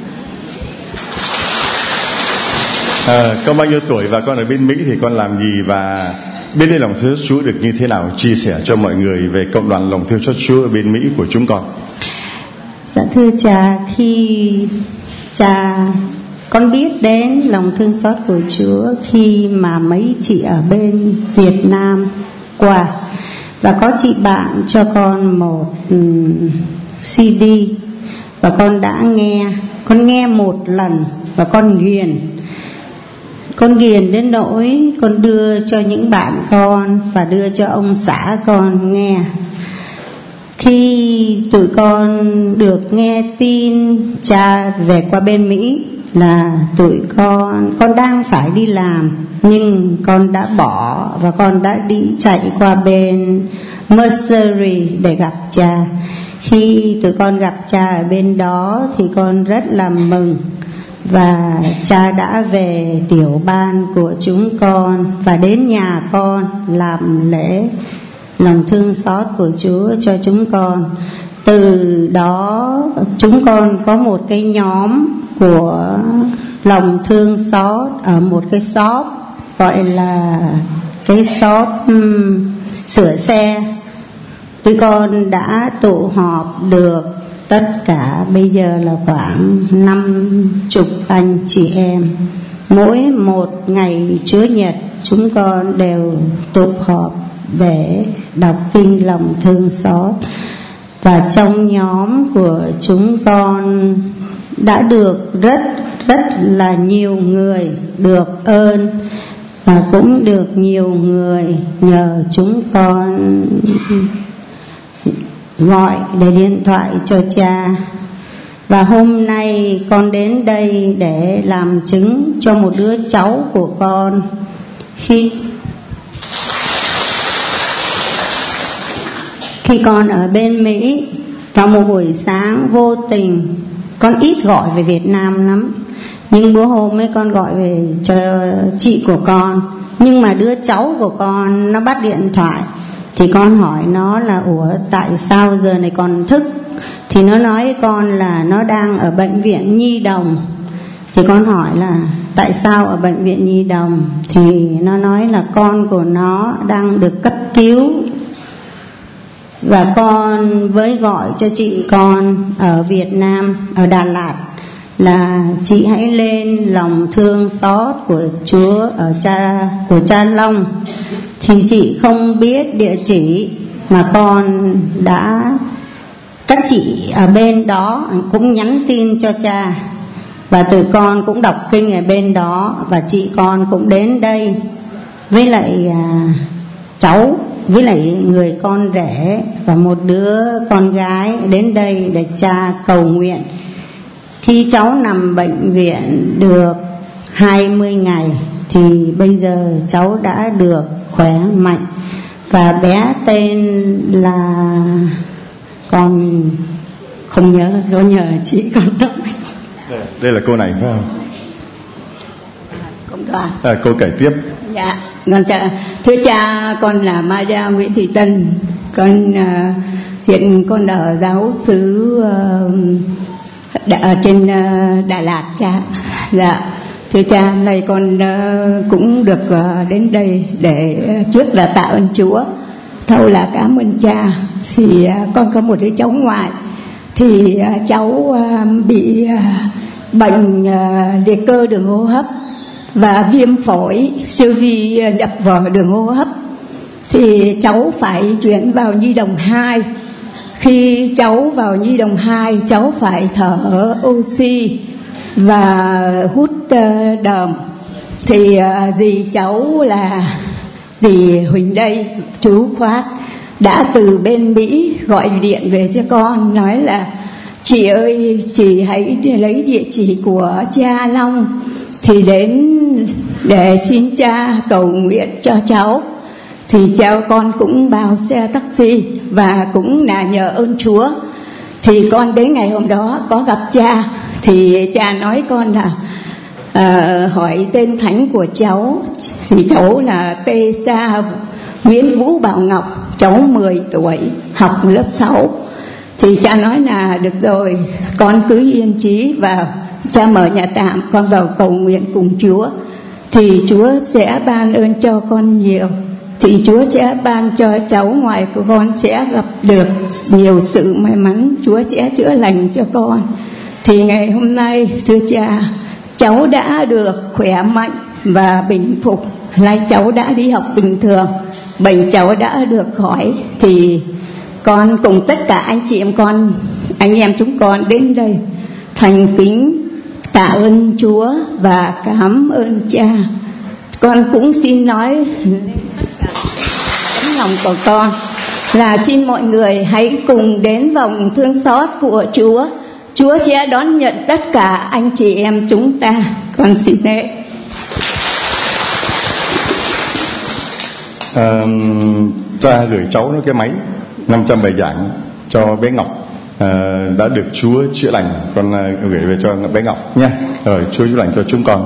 À, con bao nhiêu tuổi và con ở bên Mỹ thì con làm gì và bên đây lòng thương xót Chúa được như thế nào? Chia sẻ cho mọi người về cộng đoàn lòng thương xót Chúa ở bên Mỹ của chúng con. Dạ thưa cha, khi cha con biết đến lòng thương xót của Chúa khi mà mấy chị ở bên Việt Nam qua, và có chị bạn cho con một um, xê đê và con đã nghe. Con nghe một lần và con ghiền. Con ghiền đến nỗi con đưa cho những bạn con và đưa cho ông xã con nghe. khi tụi con được nghe tin cha về qua bên Mỹ là tụi con con đang phải đi làm, nhưng con đã bỏ và con đã đi chạy qua bên Missouri để gặp cha. Khi tụi con gặp cha ở bên đó thì con rất là mừng, và cha đã về tiểu ban của chúng con và đến nhà con làm lễ lòng thương xót của Chúa cho chúng con. Từ đó chúng con có một cái nhóm của lòng thương xót ở một cái shop gọi là cái shop um, sửa xe. Tụi con đã tụ họp được tất cả bây giờ là khoảng năm chục anh chị em. Mỗi một ngày Chúa Nhật chúng con đều tụ họp để đọc kinh lòng thương xót. Và trong nhóm của chúng con đã được rất rất là nhiều người được ơn, và cũng được nhiều người nhờ chúng con gọi để điện thoại cho cha. Và hôm nay con đến đây để làm chứng cho một đứa cháu của con. Khi Khi con ở bên Mỹ, vào một buổi sáng vô tình, con ít gọi về Việt Nam lắm, nhưng bữa hôm ấy con gọi về cho chị của con. Nhưng mà đứa cháu của con nó bắt điện thoại, thì con hỏi nó là ủa tại sao giờ này còn thức. Thì nó nói con là nó đang ở bệnh viện Nhi Đồng. Thì con hỏi là tại sao ở bệnh viện Nhi Đồng, thì nó nói là con của nó đang được cấp cứu. Và con với gọi cho chị con ở Việt Nam, ở Đà Lạt, là chị hãy lên lòng thương xót của Chúa ở cha của cha Long. Thì chị không biết địa chỉ, mà con đã các chị ở bên đó cũng nhắn tin cho cha, và tụi con cũng đọc kinh ở bên đó, và chị con cũng đến đây với lại à, cháu với lại người con rể và một đứa con gái đến đây để cha cầu nguyện. Khi cháu nằm bệnh viện được hai mươi ngày thì bây giờ cháu đã được khỏe mạnh, và bé tên là con không nhớ, có nhờ chị con nói. Đây là cô này phải không? Công đoàn. À, cô kể tiếp. Dạ, con cha, thưa cha, con là Maya Nguyễn Thị Tân. Con uh, hiện con ở giáo xứ uh, ở trên uh, Đà Lạt cha. Dạ, thưa cha, hôm nay con uh, cũng được uh, đến đây để uh, trước là tạ ơn Chúa, sau là cảm ơn cha. Thì uh, con có một đứa cháu ngoại, thì uh, cháu uh, bị uh, bệnh uh, liệt cơ đường hô hấp và viêm phổi siêu vi nhập vào đường hô hấp. Thì cháu phải chuyển vào Nhi Đồng hai. Khi cháu vào Nhi Đồng hai, cháu phải thở oxy và hút uh, đờm. Thì uh, dì cháu là dì Huỳnh đây, chú Khoát, đã từ bên Mỹ gọi điện về cho con, nói là chị ơi, chị hãy lấy địa chỉ của cha Long thì đến để xin cha cầu nguyện cho cháu. Thì cha con cũng bao xe taxi và cũng là nhờ ơn Chúa. Thì con đến ngày hôm đó có gặp cha, thì cha nói con là uh, hỏi tên thánh của cháu. Thì cháu là Tê Sa Nguyễn Vũ Bảo Ngọc, cháu mười tuổi, học lớp sáu. Thì cha nói là được rồi, con cứ yên chí và cha mở nhà tạm, con vào cầu nguyện cùng Chúa, thì Chúa sẽ ban ơn cho con nhiều. Thì Chúa sẽ ban cho cháu ngoại của con sẽ gặp được nhiều sự may mắn, Chúa sẽ chữa lành cho con. Thì ngày hôm nay thưa cha, cháu đã được khỏe mạnh và bình phục, nay cháu đã đi học bình thường, bệnh cháu đã được khỏi. Thì con cùng tất cả anh chị em con, anh em chúng con đến đây thành kính tạ ơn Chúa và cảm ơn cha. Con cũng xin nói lên tất cả tấm lòng của con là xin mọi người hãy cùng đến vòng thương xót của Chúa. Chúa sẽ đón nhận tất cả anh chị em chúng ta. Con xin lễ. À, cha gửi cháu nó cái máy năm trăm bài giảng cho bé Ngọc, à, đã được Chúa chữa lành. Con à, gửi về cho bé Ngọc nha. Rồi Chúa chữa lành cho chúng con.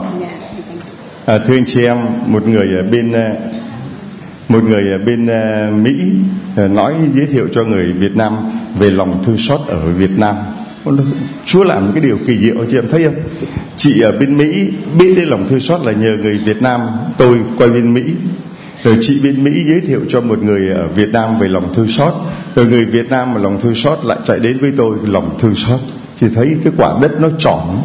À, thưa anh chị em, một người ở bên một người ở bên uh, Mỹ uh, nói giới thiệu cho người Việt Nam về lòng thương xót ở Việt Nam. Chúa làm cái điều kỳ diệu, chị em thấy không? Chị ở bên Mỹ biết đến lòng thương xót là nhờ người Việt Nam tôi qua bên Mỹ, rồi chị bên Mỹ giới thiệu cho một người ở Việt Nam về lòng thương xót, rồi người Việt Nam mà lòng thương xót lại chạy đến với tôi lòng thương xót. Chị thấy cái quả đất nó tròn,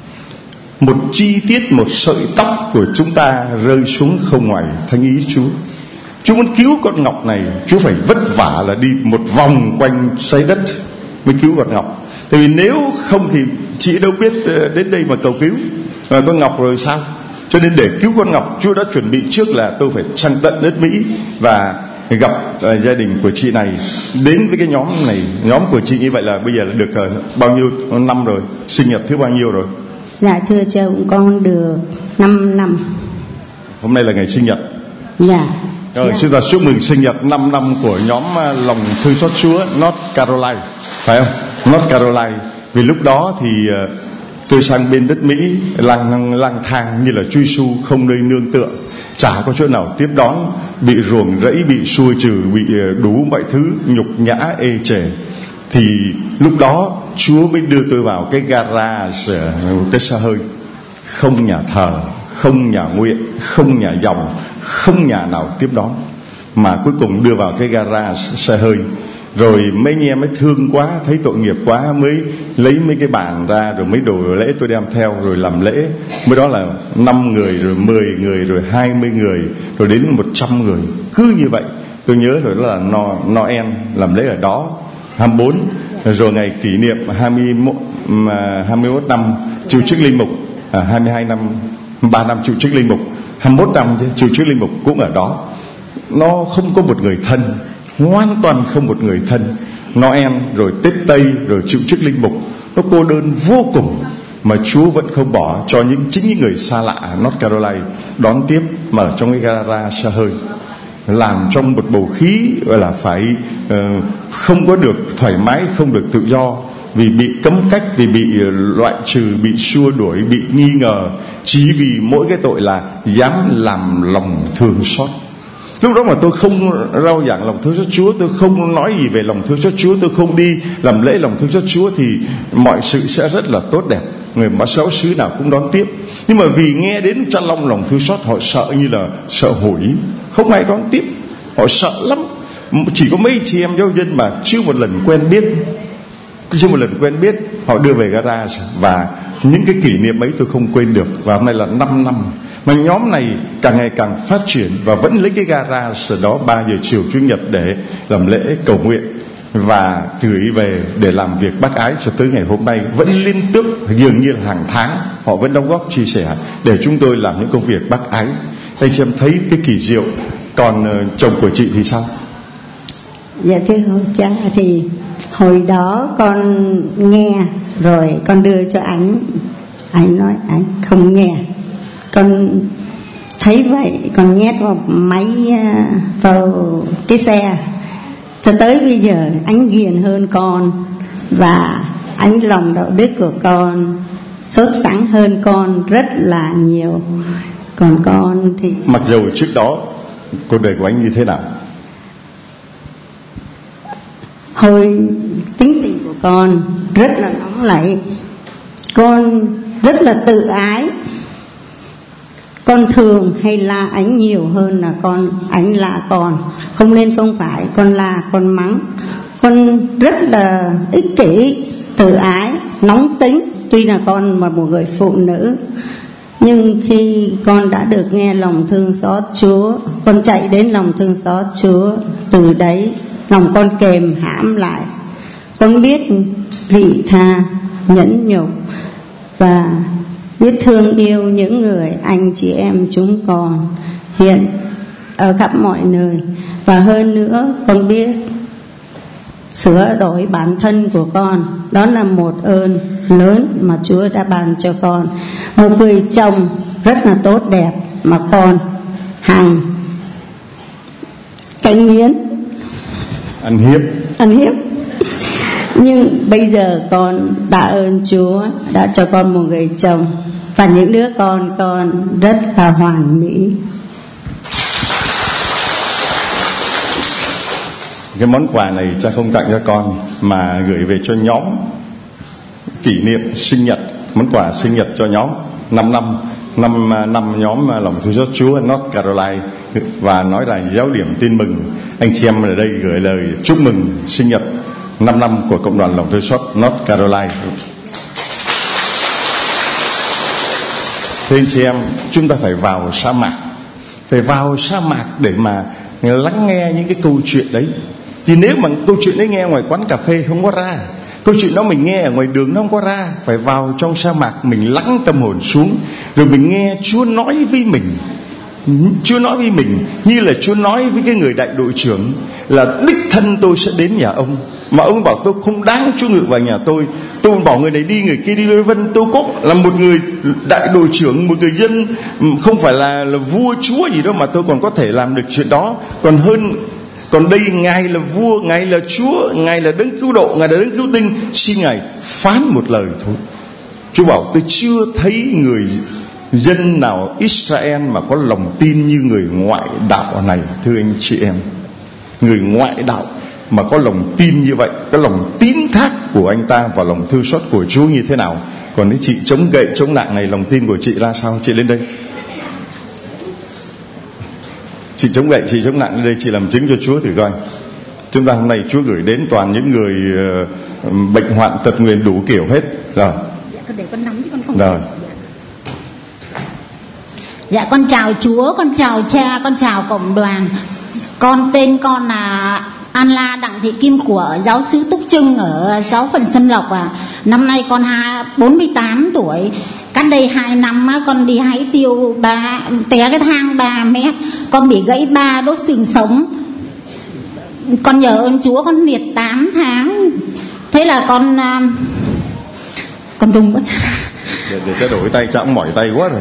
một chi tiết, một sợi tóc của chúng ta rơi xuống không ngoài thánh ý Chúa. Chúa muốn cứu con Ngọc này, Chúa phải vất vả là đi một vòng quanh trái đất mới cứu con Ngọc. Tại vì nếu không thì chị đâu biết đến đây mà cầu cứu à, con Ngọc rồi sao. Cho nên để cứu con Ngọc, Chúa đã chuẩn bị trước là tôi phải sang tận đất Mỹ và gặp uh, gia đình của chị này, đến với cái nhóm này. Nhóm của chị như vậy là bây giờ là được uh, bao nhiêu năm rồi, sinh nhật thứ bao nhiêu rồi? Dạ thưa cha, con được năm năm. Hôm nay là ngày sinh nhật. Dạ. Rồi dạ. Chúng ta chúc mừng sinh nhật năm năm của nhóm uh, lòng thương xót Chúa North Carolina, phải không? North Carolina. Vì lúc đó thì uh, tôi sang bên đất Mỹ lang lang thang như là Chúa Giêsu, không nơi nương tựa, chả có chỗ nào tiếp đón, bị ruồng rẫy, bị xua trừ, bị đủ mọi thứ nhục nhã ê chề. Thì lúc đó Chúa mới đưa tôi vào cái garage, cái xe hơi, không nhà thờ, không nhà nguyện, không nhà dòng, không nhà nào tiếp đón, mà cuối cùng đưa vào cái garage xe hơi. Rồi mấy anh em mới thương quá, thấy tội nghiệp quá, mới lấy mấy cái bàn ra, rồi mấy đồ lễ tôi đem theo rồi làm lễ. Mới đó là năm người, rồi mười người, rồi hai mươi người, rồi đến một trăm người. Cứ như vậy. Tôi nhớ rồi, đó là no, Noel làm lễ ở đó hai mươi bốn. Rồi ngày kỷ niệm hai mươi mốt, hai mươi mốt năm chịu chức linh mục, à, hai mươi hai năm, ba năm chịu chức linh mục, hai mươi mốt năm chứ chịu chức linh mục cũng ở đó. Nó không có một người thân, hoàn toàn không một người thân. Noel rồi Tết Tây rồi chịu chức linh mục, nó cô đơn vô cùng, mà Chúa vẫn không bỏ cho những chính những người xa lạ North Carolina đón tiếp mà ở trong cái garage xe hơi, làm trong một bầu khí gọi là phải uh, không có được thoải mái, không được tự do, vì bị cấm cách, vì bị loại trừ, bị xua đuổi, bị nghi ngờ, chỉ vì mỗi cái tội là dám làm lòng thương xót. Lúc đó mà tôi không rao giảng lòng thương xót Chúa, tôi không nói gì về lòng thương xót Chúa, tôi không đi làm lễ lòng thương xót Chúa, thì mọi sự sẽ rất là tốt đẹp, người mà giáo xứ nào cũng đón tiếp. Nhưng mà vì nghe đến cha long lòng thương xót, họ sợ như là sợ hủi, không ai đón tiếp, họ sợ lắm. Chỉ có mấy chị em giáo dân mà chưa một lần quen biết, chưa một lần quen biết, họ đưa về garage. Và những cái kỷ niệm ấy tôi không quên được. Và hôm nay là năm năm mà nhóm này càng ngày càng phát triển, và vẫn lấy cái garage ở đó ba giờ chiều Chủ nhật để làm lễ cầu nguyện và gửi về để làm việc bác ái cho tới ngày hôm nay. Vẫn liên tục, dường như là hàng tháng họ vẫn đóng góp chia sẻ để chúng tôi làm những công việc bác ái. Anh chị em thấy cái kỳ diệu. Còn uh, chồng của chị thì sao? Dạ thưa cha, thì hồi đó con nghe rồi con đưa cho anh, anh nói anh không nghe. Con thấy vậy, con nhét vào máy, vào cái xe. Cho tới bây giờ anh ghiền hơn con, và anh lòng đạo đức của con sốt sắng hơn con rất là nhiều. Còn con thì mặc dù trước đó cuộc đời của anh như thế nào? Hồi tính tình của con rất là nóng nảy, con rất là tự ái. Con thường hay la anh nhiều hơn là con anh la con. Không nên không phải, con la con mắng. Con rất là ích kỷ, tự ái, nóng tính. Tuy là con là một người phụ nữ, nhưng khi con đã được nghe lòng thương xót Chúa, con chạy đến lòng thương xót Chúa. Từ đấy lòng con kềm hãm lại, con biết vị tha, nhẫn nhục và biết thương yêu những người anh chị em chúng con hiện ở khắp mọi nơi. Và hơn nữa con biết sửa đổi bản thân của con. Đó là một ơn lớn mà Chúa đã ban cho con. Một người chồng rất là tốt đẹp mà con hàng cánh nghiến, ăn hiếp ăn hiếp. Nhưng bây giờ con tạ ơn Chúa đã cho con một người chồng, và những đứa con con rất là hoàn mỹ. Cái món quà này cha không tặng cho con mà gửi về cho nhóm kỷ niệm sinh nhật, món quà sinh nhật cho nhóm năm năm năm năm nhóm lòng thương xót Chúa North Carolina, và nói là giáo điểm tin mừng. Anh chị em ở đây gửi lời chúc mừng sinh nhật năm năm của cộng đoàn lòng thương xót North Carolina. Thế anh chị em, chúng ta phải vào sa mạc, phải vào sa mạc để mà lắng nghe những cái câu chuyện đấy. Thì nếu mà câu chuyện đấy nghe ngoài quán cà phê không có ra, câu chuyện đó mình nghe ở ngoài đường nó không có ra, phải vào trong sa mạc mình lắng tâm hồn xuống, rồi mình nghe Chúa nói với mình. Chúa nói với mình như là Chúa nói với cái người đại đội trưởng là đích thân tôi sẽ đến nhà ông, mà ông bảo tôi không đáng Chúa ngự vào nhà tôi. Tôi bảo người này đi, người kia đi, vân tôi có là một người đại đội trưởng, một người dân, không phải là, là vua chúa gì đâu, mà tôi còn có thể làm được chuyện đó. Còn hơn, còn đây Ngài là vua, Ngài là Chúa, Ngài là đấng cứu độ, Ngài là đấng cứu tinh, xin Ngài phán một lời thôi. Chúa bảo tôi chưa thấy người dân nào Israel mà có lòng tin như người ngoại đạo này. Thưa anh chị em, người ngoại đạo mà có lòng tin như vậy, cái lòng tín thác của anh ta và lòng thương xót của Chúa như thế nào. Còn cái chị chống gậy chống nặng này, lòng tin của chị ra sao? Chị lên đây, chị chống gậy, chị chống nặng lên đây, chị làm chứng cho Chúa thử coi. Chúng ta hôm nay Chúa gửi đến toàn những người uh, bệnh hoạn tật nguyền đủ kiểu hết rồi. Dạ, con để con nắm chứ con không. Rồi. Dạ con chào Chúa, con chào cha, con chào cộng đoàn. Con tên con là An La Đặng Thị Kim của giáo xứ Túc Trưng ở giáo phận Xuân Lộc à. Năm nay con bốn mươi tám tuổi. Cách đây hai năm á, con đi hái tiêu ba, té cái thang ba mét, con bị gãy ba đốt xương sống. Con nhờ ơn Chúa con liệt tám tháng. Thế là con con đùng quá. Để, để cho đổi tay, cho cũng mỏi tay quá rồi.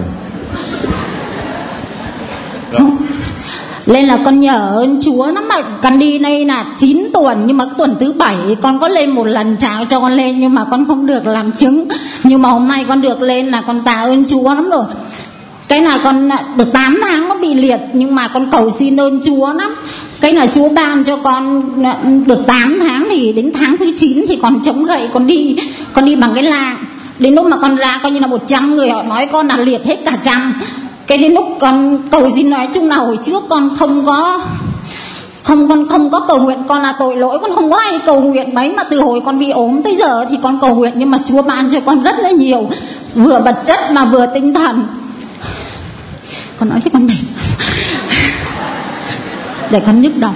Không. Lên là con nhờ ơn Chúa lắm, mà con đi đây là chín tuần, nhưng mà cái tuần thứ bảy con có lên một lần chào cho con lên, nhưng mà con không được làm chứng. Nhưng mà hôm nay con được lên là con tạ ơn Chúa lắm rồi. Cái là con được tám tháng nó bị liệt, nhưng mà con cầu xin ơn Chúa lắm. Cái là Chúa ban cho con được tám tháng, thì đến tháng thứ chín thì con chống gậy, con đi con đi bằng cái lạng. Đến lúc mà con ra coi như là một trăm người họ nói con là liệt hết cả trăm. Cái đến lúc con cầu xin, nói chung là hồi trước con không có không con không có cầu nguyện, con là tội lỗi, con không có ai cầu nguyện mấy, mà từ hồi con bị ốm tới giờ thì con cầu nguyện, nhưng mà Chúa ban cho con rất là nhiều, vừa vật chất mà vừa tinh thần. Con nói chứ con mệt để con nhức đầu.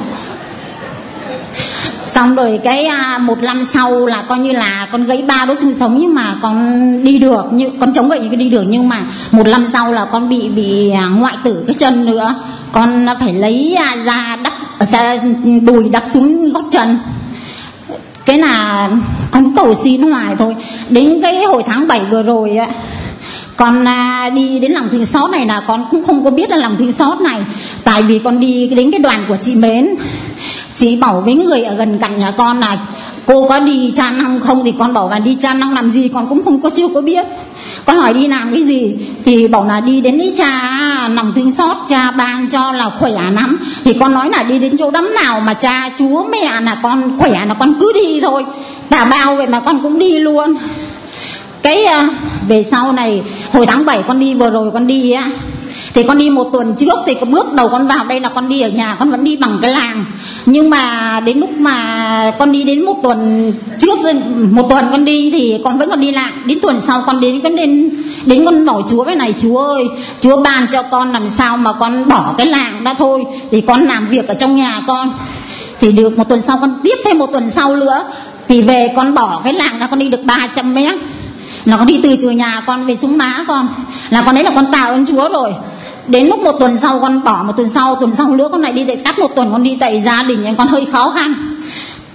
Xong rồi cái à, một năm sau là coi như là con gãy ba đốt xương sống, nhưng mà con đi được, như con chống gậy như cái đi được, nhưng mà một năm sau là con bị bị ngoại tử cái chân nữa, con phải lấy à, da đắp da đùi đắp xuống gót chân. Cái là con cầu xin hoài thôi. Đến cái hồi tháng bảy vừa rồi á, con à, đi đến lòng thương xót này là con cũng không có biết là lòng thương xót này, tại vì con đi đến cái đoàn của chị Mến. Chị bảo với người ở gần cạnh nhà con là cô có đi cha năng không, thì con bảo là đi cha năng làm gì con cũng không có chưa có biết. Con hỏi đi làm cái gì thì bảo là đi đến cái cha lòng thương xót, cha ban cho là khỏe lắm. Thì con nói là đi đến chỗ đám nào mà cha Chúa mẹ là con khỏe là con cứ đi thôi, tà bao vậy mà con cũng đi luôn. Cái uh, về sau này hồi tháng bảy con đi vừa rồi con đi á, thì con đi một tuần trước thì bước đầu con vào đây là con đi ở nhà, con vẫn đi bằng cái làng. Nhưng mà đến lúc mà con đi đến một tuần trước, một tuần con đi thì con vẫn còn đi lại. Đến tuần sau con đến con đến đến con bảo Chúa với này, Chúa ơi, Chúa ban cho con làm sao mà con bỏ cái làng ra thôi, thì con làm việc ở trong nhà con. Thì được một tuần sau con tiếp thêm một tuần sau nữa thì về con bỏ cái làng ra, con đi được ba trăm mét. Là con đi từ từ nhà con về xuống má con, là con đấy là con tạ ơn Chúa rồi. Đến lúc một tuần sau con bỏ, một tuần sau tuần sau nữa con lại đi tại cắt một tuần, con đi tại gia đình con hơi khó khăn.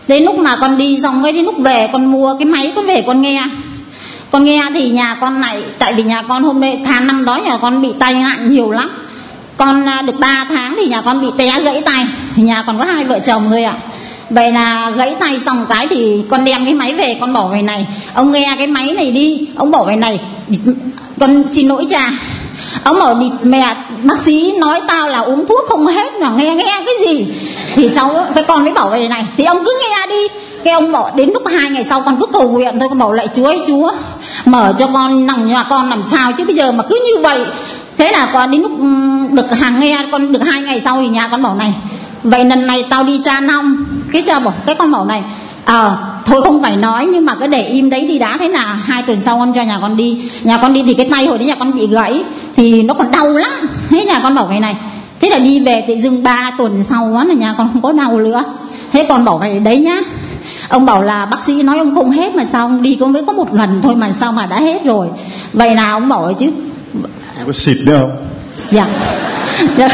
Đến lúc mà con đi xong mới đến lúc về con mua cái máy con về con nghe. Con nghe thì nhà con này, tại vì nhà con hôm nay tháng năm đó nhà con bị tai nạn nhiều lắm. Con được ba tháng thì nhà con bị té gãy tay. Thì nhà còn có hai vợ chồng thôi ạ. Vậy là gãy tay xong cái thì con đem cái máy về con bỏ về này. Ông nghe cái máy này đi, ông bỏ về này. Con xin lỗi cha. Ông bảo đi mẹ, bác sĩ nói tao là uống thuốc không hết, là nghe nghe cái gì. Thì cháu cái con mới bảo về này. Thì ông cứ nghe đi. Cái ông bảo đến lúc hai ngày sau con cứ cầu nguyện thôi. Con bảo lại Chúa ơi Chúa, mở cho con lòng nhà con làm sao, chứ bây giờ mà cứ như vậy. Thế là con đến lúc được hàng nghe, con được hai ngày sau thì nhà con bảo này, vậy lần này tao đi cha năm. Cái cha bảo, cái con bảo này, ờ à, thôi không phải nói, nhưng mà cứ để im đấy đi đã. Thế là hai tuần sau con cho nhà con đi. Nhà con đi thì cái tay hồi đấy nhà con bị gãy thì nó còn đau lắm. Thế nhà con bảo vậy này. Thế là đi về tự dưng ba tuần sau đó là nhà con không có đau nữa. Thế con bảo vậy đấy nhá. Ông bảo là bác sĩ nói ông không hết, mà sao ông đi có mới có một lần thôi mà sao mà đã hết rồi. Vậy là ông bảo chứ có xịt nữa không? Dạ. Dạ.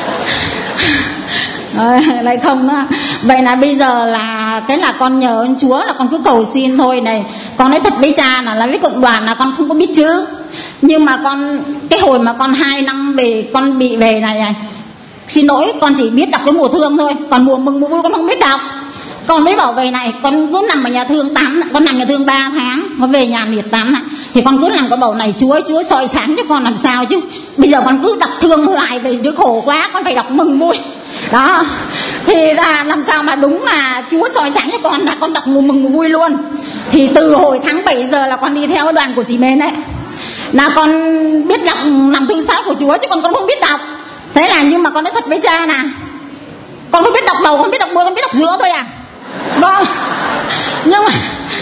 À, lại không đó. Vậy là bây giờ là cái là con nhờ ơn Chúa là con cứ cầu xin thôi này. Con nói thật với cha là, là với cộng đoàn là con không có biết chữ. Nhưng mà con cái hồi mà con hai năm về con bị về này này, xin lỗi con chỉ biết đọc cái mùa thương thôi, còn mùa mừng mùa vui con không biết đọc. Con mới bảo về này, con cứ nằm ở nhà thương tám, con nằm nhà thương ba tháng, con về nhà liệt tám tháng. Thì con cứ làm con bảo này Chúa ơi, Chúa soi sáng cho con làm sao chứ. Bây giờ con cứ đọc thương hoài về đứa khổ quá, con phải đọc mừng vui. Đó. Thì là làm sao mà đúng là Chúa soi sáng cho con là con đọc mừng mừng vui luôn. Thì từ hồi tháng bảy giờ là con đi theo đoàn của dì Mến đấy. Là con biết đọc làm thư sát của Chúa chứ còn con không biết đọc. Thế là nhưng mà con nói thật với cha nè, con không biết đọc đầu, con biết đọc đuôi, con biết đọc giữa thôi à. Vâng. Nhưng mà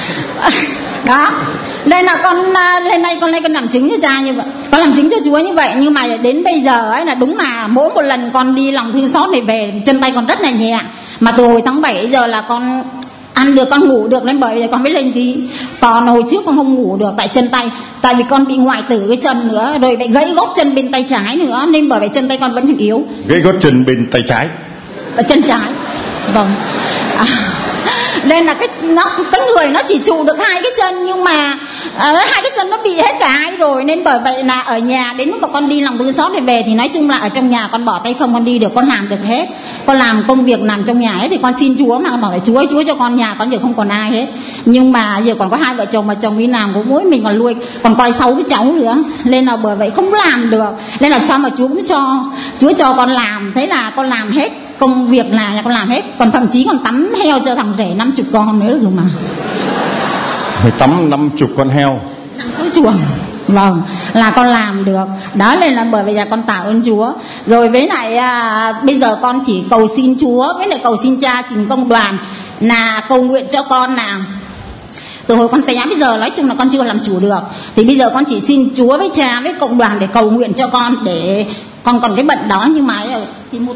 đó. Nên là con lên đây con lên con làm chứng cho cha như vậy, con làm chứng cho Chúa như vậy. Nhưng mà đến bây giờ ấy là đúng là mỗi một lần con đi lòng thương xót này về chân tay con rất là nhẹ. Mà từ hồi tháng bảy giờ là con ăn được, con ngủ được, nên bởi vì con mới lên tí. Còn hồi trước con không ngủ được tại chân tay, tại vì con bị ngoại tử cái chân nữa, rồi bị gãy gót chân bên tay trái nữa, nên bởi vậy chân tay con vẫn yếu. Gãy gót chân bên tay trái, ở chân trái. Vâng. À, nên là cái nó cái người nó chỉ trụ được hai cái chân, nhưng mà à, hai cái chân nó bị hết cả hai rồi. Nên bởi vậy là ở nhà đến lúc mà con đi lòng thương xót để về thì nói chung là ở trong nhà con bỏ tay không, con đi được, con làm được hết. Con làm công việc làm trong nhà ấy thì con xin Chúa, mà con bảo là Chúa ơi, Chúa cho con nhà con giờ không còn ai hết. Nhưng mà giờ còn có hai vợ chồng mà chồng đi làm của mỗi mình còn nuôi, còn coi sáu cái cháu nữa, nên là bởi vậy không làm được. Nên là sao mà Chúa cũng cho Chúa cho con làm. Thế là con làm hết công việc là nhà con làm hết, còn thậm chí còn tắm heo cho thằng rể năm chục con nữa được mà. Phải tắm năm chục con heo năm số chuồng. Vâng, là con làm được. Đó nên là bởi vì là con tạ ơn Chúa. Rồi với lại à, bây giờ con chỉ cầu xin Chúa, với lại cầu xin cha, xin công đoàn là cầu nguyện cho con là từ hồi con té bây giờ nói chung là con chưa làm chủ được. Thì bây giờ con chỉ xin Chúa với cha với cộng đoàn để cầu nguyện cho con, để con còn cái bận đó. Nhưng mà thì một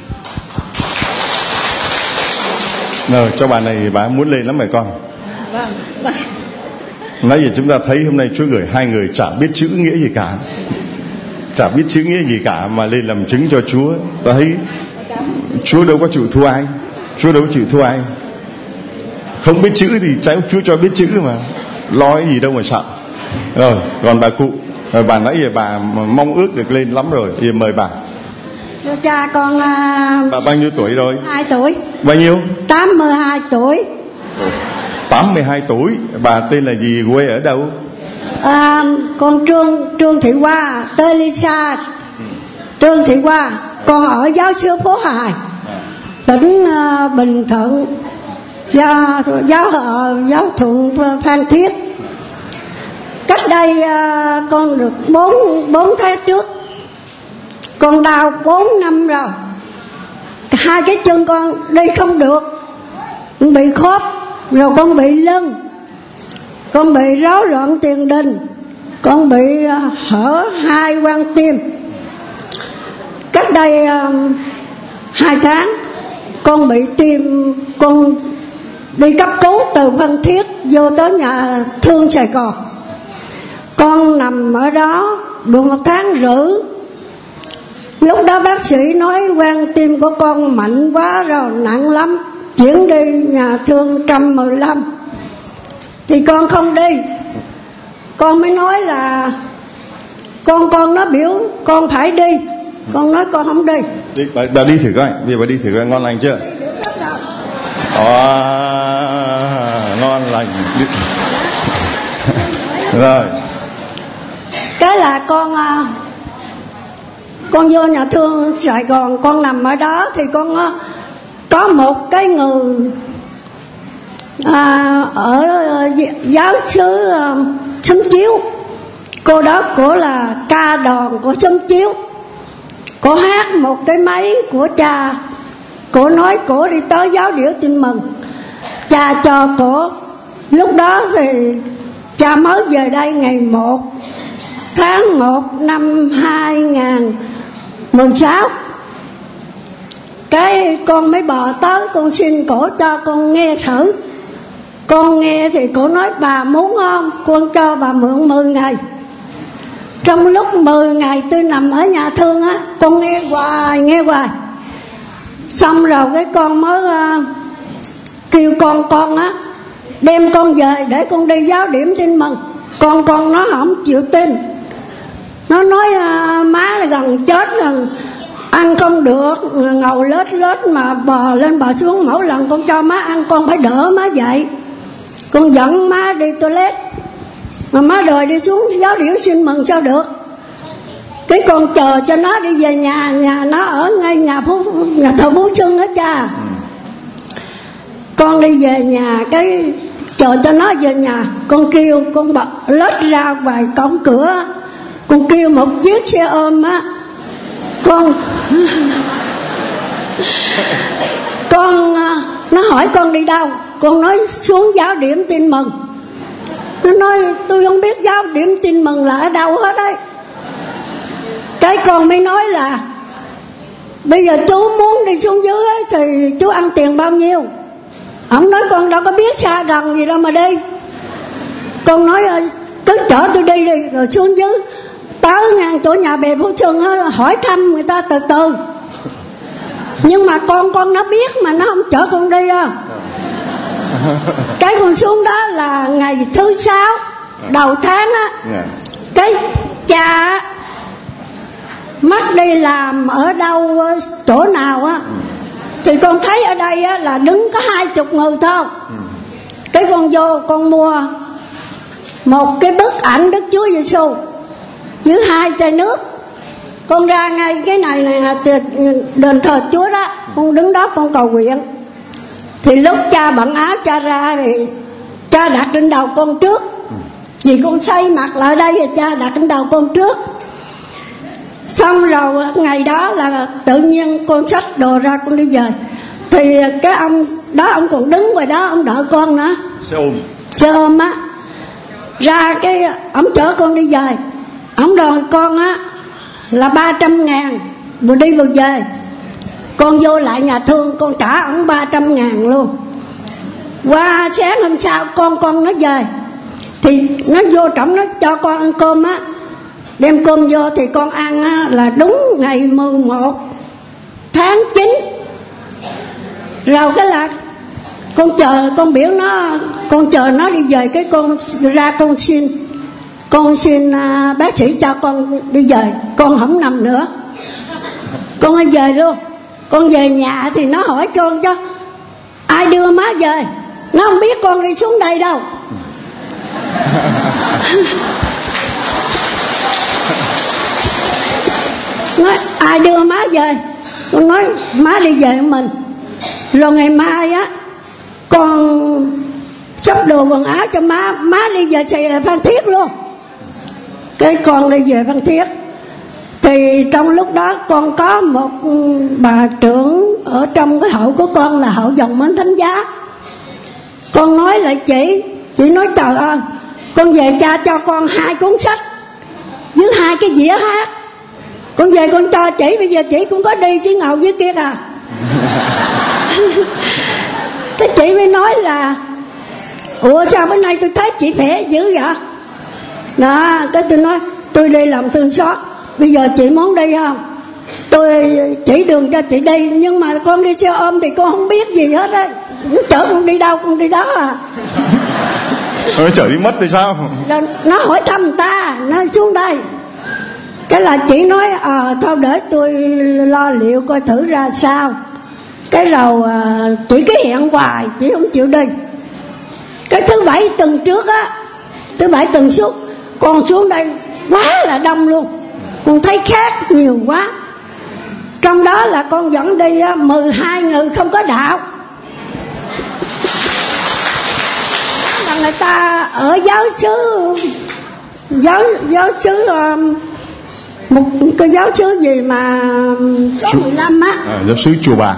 Rồi, cho bà này bà muốn lên lắm mày con. Vâng, vâng. Nãy giờ chúng ta thấy hôm nay Chúa gửi hai người chả biết chữ nghĩa gì cả, chả biết chữ nghĩa gì cả mà lên làm chứng cho Chúa. Ta thấy Chúa đâu có chịu thua ai, Chúa đâu có chịu thua ai. Không biết chữ thì trái Chúa cho biết chữ mà, lo cái gì đâu mà sợ. Rồi, còn bà cụ, rồi bà nãy giờ bà mong ước được lên lắm rồi, giờ mời bà. Thưa cha, con uh, bà bao nhiêu tuổi rồi? hai tuổi. Bao nhiêu? tám mươi hai tuổi. tám mươi hai tuổi. Bà tên là gì, quê ở đâu? À, con Trương Trương Thị Hoa, tên Lisa. Trương Thị Hoa, con ở giáo xứ Phố Hài, tỉnh uh, Bình Thuận, giáo giáo uh, giáo thuận Phan Thiết. Cách đây uh, con được bốn bốn tháng trước, con đau bốn năm rồi, hai cái chân con đi không được, con bị khớp, rồi con bị lưng, con bị rối loạn tiền đình, con bị uh, hở hai van tim. Cách đây uh, hai tháng con bị tim, con đi cấp cứu từ Phan Thiết vô tới nhà thương Sài Gòn. Con nằm ở đó được một tháng rưỡi. Lúc đó bác sĩ nói van tim của con mạnh quá rồi, nặng lắm, chuyển đi nhà thương một trăm mười lăm thì con không đi. Con mới nói là con con nó biểu con phải đi, con nói con không đi. Đi bà, bà đi thử coi, bây giờ bà đi thử coi ngon lành chưa? À, ngon lành. Rồi. Cái là con con vô nhà thương Sài Gòn, con nằm ở đó thì con có một cái người à, ở giáo xứ Xóm Chiếu. Cô đó cổ là ca đòn của Xóm Chiếu. Cổ hát một cái máy của cha. Cổ nói cổ đi tới giáo điểu Tin Mừng. Cha cho cổ. Lúc đó thì cha mới về đây ngày một tháng một năm hai nghìn mười sáu. Cái con mới bò tới, con xin cổ cho con nghe thử. Con nghe thì cổ nói bà muốn không, con cho bà mượn mười ngày. Trong lúc mười ngày tôi nằm ở nhà thương á, con nghe hoài nghe hoài. Xong rồi cái con mới uh, kêu con con á đem con về để con đi giáo điểm Tin Mừng. Con con nó không chịu tin. Nó nói uh, má là gần chết rồi, ăn không được, ngồi lết lết mà bò lên bò xuống. Mỗi lần con cho má ăn con phải đỡ má dậy. Con dẫn má đi toilet mà má đòi đi xuống giáo điểu Tin Mừng sao được. Cái con chờ cho nó đi về nhà. Nhà nó ở ngay nhà Phú, nhà thờ Phú Xuân đó cha. Con đi về nhà, cái chờ cho nó về nhà. Con kêu, con bật lết ra ngoài cổng cửa. Con kêu một chiếc xe ôm á. Con Con nó hỏi con đi đâu. Con nói xuống giáo điểm Tin Mừng. Nó nói tôi không biết giáo điểm Tin Mừng là ở đâu hết đấy. Cái con mới nói là bây giờ chú muốn đi xuống dưới ấy, thì chú ăn tiền bao nhiêu. Ông nói con đâu có biết xa gần gì đâu mà đi. Con nói cứ chở tôi đi đi. Rồi xuống dưới tới ngang chỗ nhà bè Phú Xuân á, hỏi thăm người ta từ từ. Nhưng mà con con nó biết mà nó không chở con đi á. Cái con xuống đó là ngày thứ sáu đầu tháng á. Cái cha mắt đi làm ở đâu chỗ nào á thì con thấy ở đây á là đứng có hai chục người thôi. Cái con vô con mua một cái bức ảnh Đức Chúa Giêsu với hai chai nước. Con ra ngay cái này này đền thờ Chúa đó, con đứng đó con cầu nguyện. Thì lúc cha bận áo cha ra thì cha đặt trên đầu con trước. Vì con xây mặt lại đây thì cha đặt trên đầu con trước. Xong rồi ngày đó là tự nhiên con xách đồ ra con đi về. Thì cái ông đó ông còn đứng ngoài đó ông đợi con nữa. Xe ôm Xe ôm á. Ra cái ông chở con đi về. Ông đòi con á là ba trăm ngàn vừa đi vừa về. Con vô lại nhà thương con trả ông ba trăm ngàn luôn. Qua sáng hôm sau con con nó về thì nó vô trọng nó cho con ăn cơm á. Đem cơm vô thì con ăn á, là đúng ngày mười một tháng chín. Rồi cái là con chờ, con biểu nó, con chờ nó đi về. Cái con ra con xin Con xin uh, bác sĩ cho con đi về. Con không nằm nữa, con đi về luôn. Con về nhà thì nó hỏi con cho ai đưa má về. Nó không biết con đi xuống đây đâu. Nói ai đưa má về. Con nói má đi về mình. Rồi ngày mai á con sắp đồ quần áo cho má. Má đi về Phan Thiết luôn. Cái con đi về Phan Thiết. Thì trong lúc đó con có một bà trưởng ở trong cái hội của con là hội dòng Mến Thánh Giá. Con nói lại chị. Chị nói trời ơi, con về cha cho con hai cuốn sách với hai cái dĩa hát. Con về con cho chị. Bây giờ chị cũng có đi chứ ngồi dưới kia à. Cái chị mới nói là ủa sao bữa nay tôi thấy chị khỏe dữ vậy đó. Cái tôi nói tôi đi làm thương xót. Bây giờ chị muốn đi không? Tôi chỉ đường cho chị đi. Nhưng mà con đi xe ôm thì con không biết gì hết á. nó chở con đi đâu con đi đó à. Nó chở đi mất thì sao? Rồi nó hỏi thăm người ta, nó xuống đây. Cái là chị nói ờ à, thôi để tôi lo liệu coi thử ra sao. Cái rồi à, chị cứ hẹn hoài, chị không chịu đi. Cái thứ bảy tuần trước á, thứ bảy tuần suốt con xuống đây quá là đông luôn, con thấy khác nhiều quá. Trong đó là con dẫn đi á, mười hai người không có đạo. Là người ta ở giáo xứ giáo giáo xứ um, một cái giáo xứ gì mà số mười lăm á, à, giáo xứ Chùa Bà.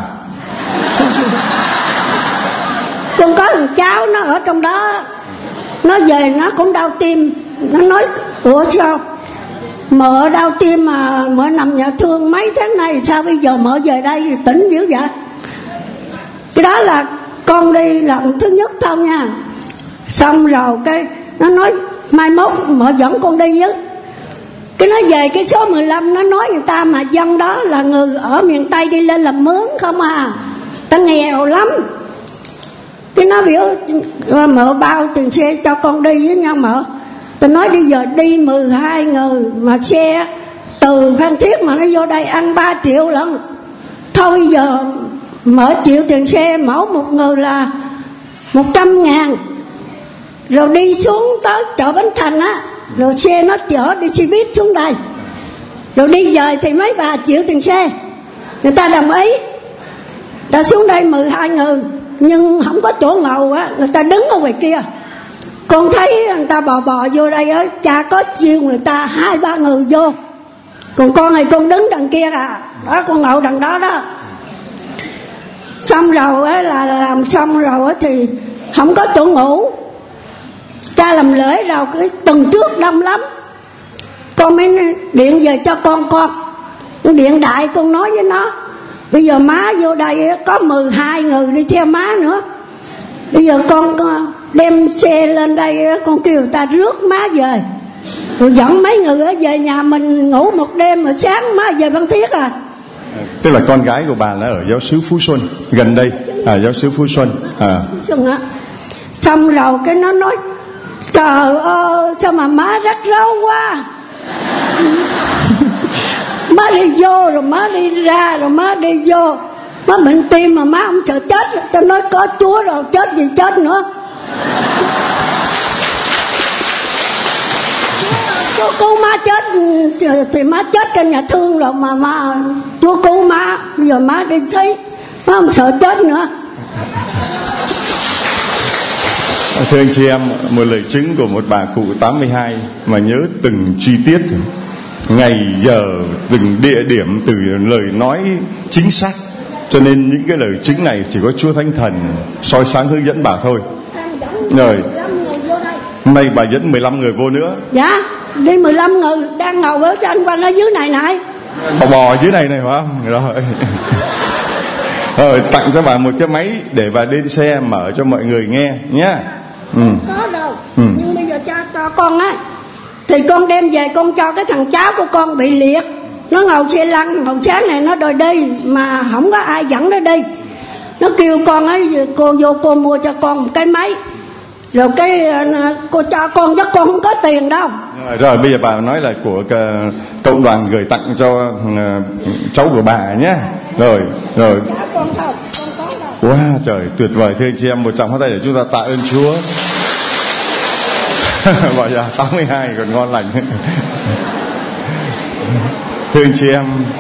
con có thằng cháu nó ở trong đó, nó về nó cũng đau tim, nó nói ủa sao mợ đau tim mà mợ nằm nhà thương mấy tháng nay, sao bây giờ mợ về đây thì tỉnh dữ vậy. Cái đó là con đi lần thứ nhất thôi nha. Xong rồi cái nó nói mai mốt mợ dẫn con đi với. Cái nó về cái số mười lăm, nó nói người ta mà dân đó là người ở miền Tây đi lên làm mướn không à, ta nghèo lắm. Cái nó biểu mợ bao tiền xe cho con đi với nhau mợ. Tôi nói bây giờ đi mười hai người mà xe từ Phan Thiết mà nó vô đây ăn ba triệu lận. Thôi bây giờ mở triệu tiền xe mẫu một người là một trăm ngàn. Rồi đi xuống tới chợ Bến Thành á, rồi xe nó chở đi xe buýt xuống đây. Rồi đi về thì mấy bà triệu tiền xe. Người ta đồng ý. Ta xuống đây mười hai người, nhưng không có chỗ ngồi á, người ta đứng ở ngoài kia. Con thấy người ta bò bò vô đây á, cha có chiêu người ta hai ba người vô. Còn con này con đứng đằng kia à, đó con ngồi đằng đó đó. Xong rồi á là làm xong rồi á thì không có chỗ ngủ. Cha làm lễ rồi cái tuần trước đông lắm, con mới điện về cho con con điện đại con nói với nó bây giờ má vô đây có mười hai người đi theo má nữa. Bây giờ con đem xe lên đây, con kêu người ta rước má về, rồi dẫn mấy người về nhà mình ngủ một đêm, rồi sáng má về Phan Thiết à. Tức là con gái của bà là ở giáo xứ Phú Xuân gần đây, à, giáo xứ Phú Xuân à. Xuân á. Xong rồi cái nó nói trời ơi sao mà má rắc rối quá. Má đi vô rồi má đi ra rồi má đi vô, má bệnh tim mà má không sợ chết. Tôi nói có Chúa rồi chết gì chết nữa. Chúa cứu má chết thì má chết trên nhà thương rồi mà má Chúa cứu má, bây giờ má đi thấy má không sợ chết nữa. Thưa anh chị em, một lời chứng của một bà cụ tám mươi hai mà nhớ từng chi tiết, ngày giờ, từng địa điểm, từ lời nói chính xác. Cho nên những cái lời chứng này chỉ có Chúa Thánh Thần soi sáng hướng dẫn bà thôi. Rồi hôm nay bà dẫn mười lăm người vô nữa. Dạ, đi mười lăm người đang ngồi ở trên quanh ở dưới này này. Bò bò dưới này này phải không? Rồi. Rồi tặng cho bà một cái máy để bà lên xe mở cho mọi người nghe nhé. Ừ. Có đâu. Ừ. Nhưng bây giờ cha cho con á, thì con đem về con cho cái thằng cháu của con bị liệt. Nó ngồi xe lăn, hồi sáng này nó đòi đi mà không có ai dẫn nó đi. Nó kêu con ấy, cô vô cô mua cho con một cái máy. Rồi cái cô cho con, chứ con không có tiền đâu. Rồi, rồi bây giờ bà nói là của cộng đoàn gửi tặng cho uh, cháu của bà nhé. Rồi, rồi. Dạ con không, con có đâu. Wow, trời tuyệt vời. Thưa anh chị em, một tràng pháo tay để chúng ta tạ ơn Chúa. Bảo giờ tám mươi hai còn ngon lành. Thưa anh chị em,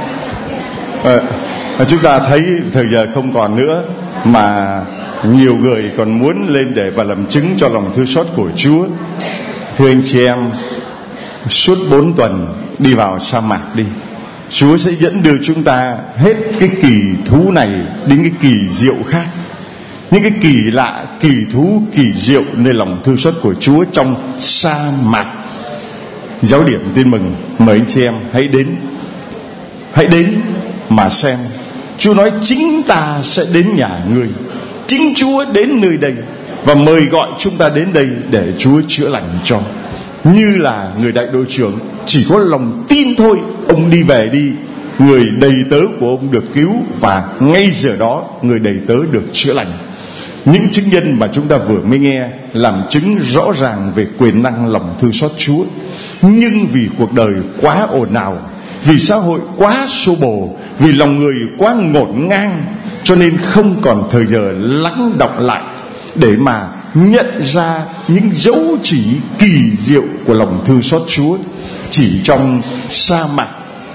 à, chúng ta thấy thời giờ không còn nữa, mà nhiều người còn muốn lên để và làm chứng cho lòng thương xót của Chúa. Thưa anh chị em, suốt bốn tuần đi vào sa mạc đi, Chúa sẽ dẫn đưa chúng ta hết cái kỳ thú này đến cái kỳ diệu khác. Những cái kỳ lạ, kỳ thú, kỳ diệu nơi lòng thương xót của Chúa trong sa mạc. Giáo điểm Tin Mừng mời anh chị em hãy đến, hãy đến mà xem. Chúa nói chính ta sẽ đến nhà ngươi, chính Chúa đến nơi đây và mời gọi chúng ta đến đây để Chúa chữa lành cho. Như là người đại đội trưởng chỉ có lòng tin thôi, ông đi về đi, người đầy tớ của ông được cứu và ngay giờ đó người đầy tớ được chữa lành. Những chứng nhân mà chúng ta vừa mới nghe làm chứng rõ ràng về quyền năng lòng thương xót Chúa. Nhưng vì cuộc đời quá ồn ào, vì xã hội quá xô bồ, vì lòng người quá ngổn ngang, cho nên không còn thời giờ lắng đọng lại để mà nhận ra những dấu chỉ kỳ diệu của lòng thương xót Chúa. Chỉ trong sa mạc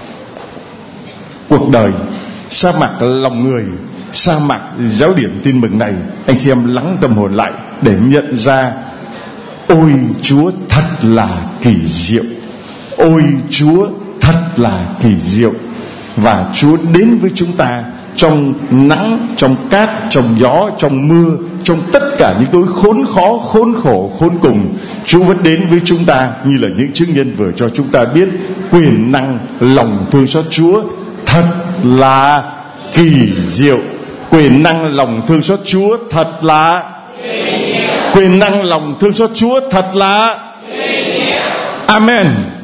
cuộc đời, sa mạc lòng người, sa mạc giáo điểm tin mừng này, anh chị em lắng tâm hồn lại để nhận ra: ôi Chúa thật là kỳ diệu, ôi Chúa thật là kỳ diệu. Và Chúa đến với chúng ta trong nắng, trong cát, trong gió, trong mưa, trong tất cả những tối khốn khó, khốn khổ, khốn cùng, Chúa vẫn đến với chúng ta như là những chứng nhân vừa cho chúng ta biết. Quyền năng lòng thương xót Chúa thật là kỳ diệu. Quyền năng lòng thương xót Chúa thật là quyền năng lòng thương xót Chúa thật là Amen.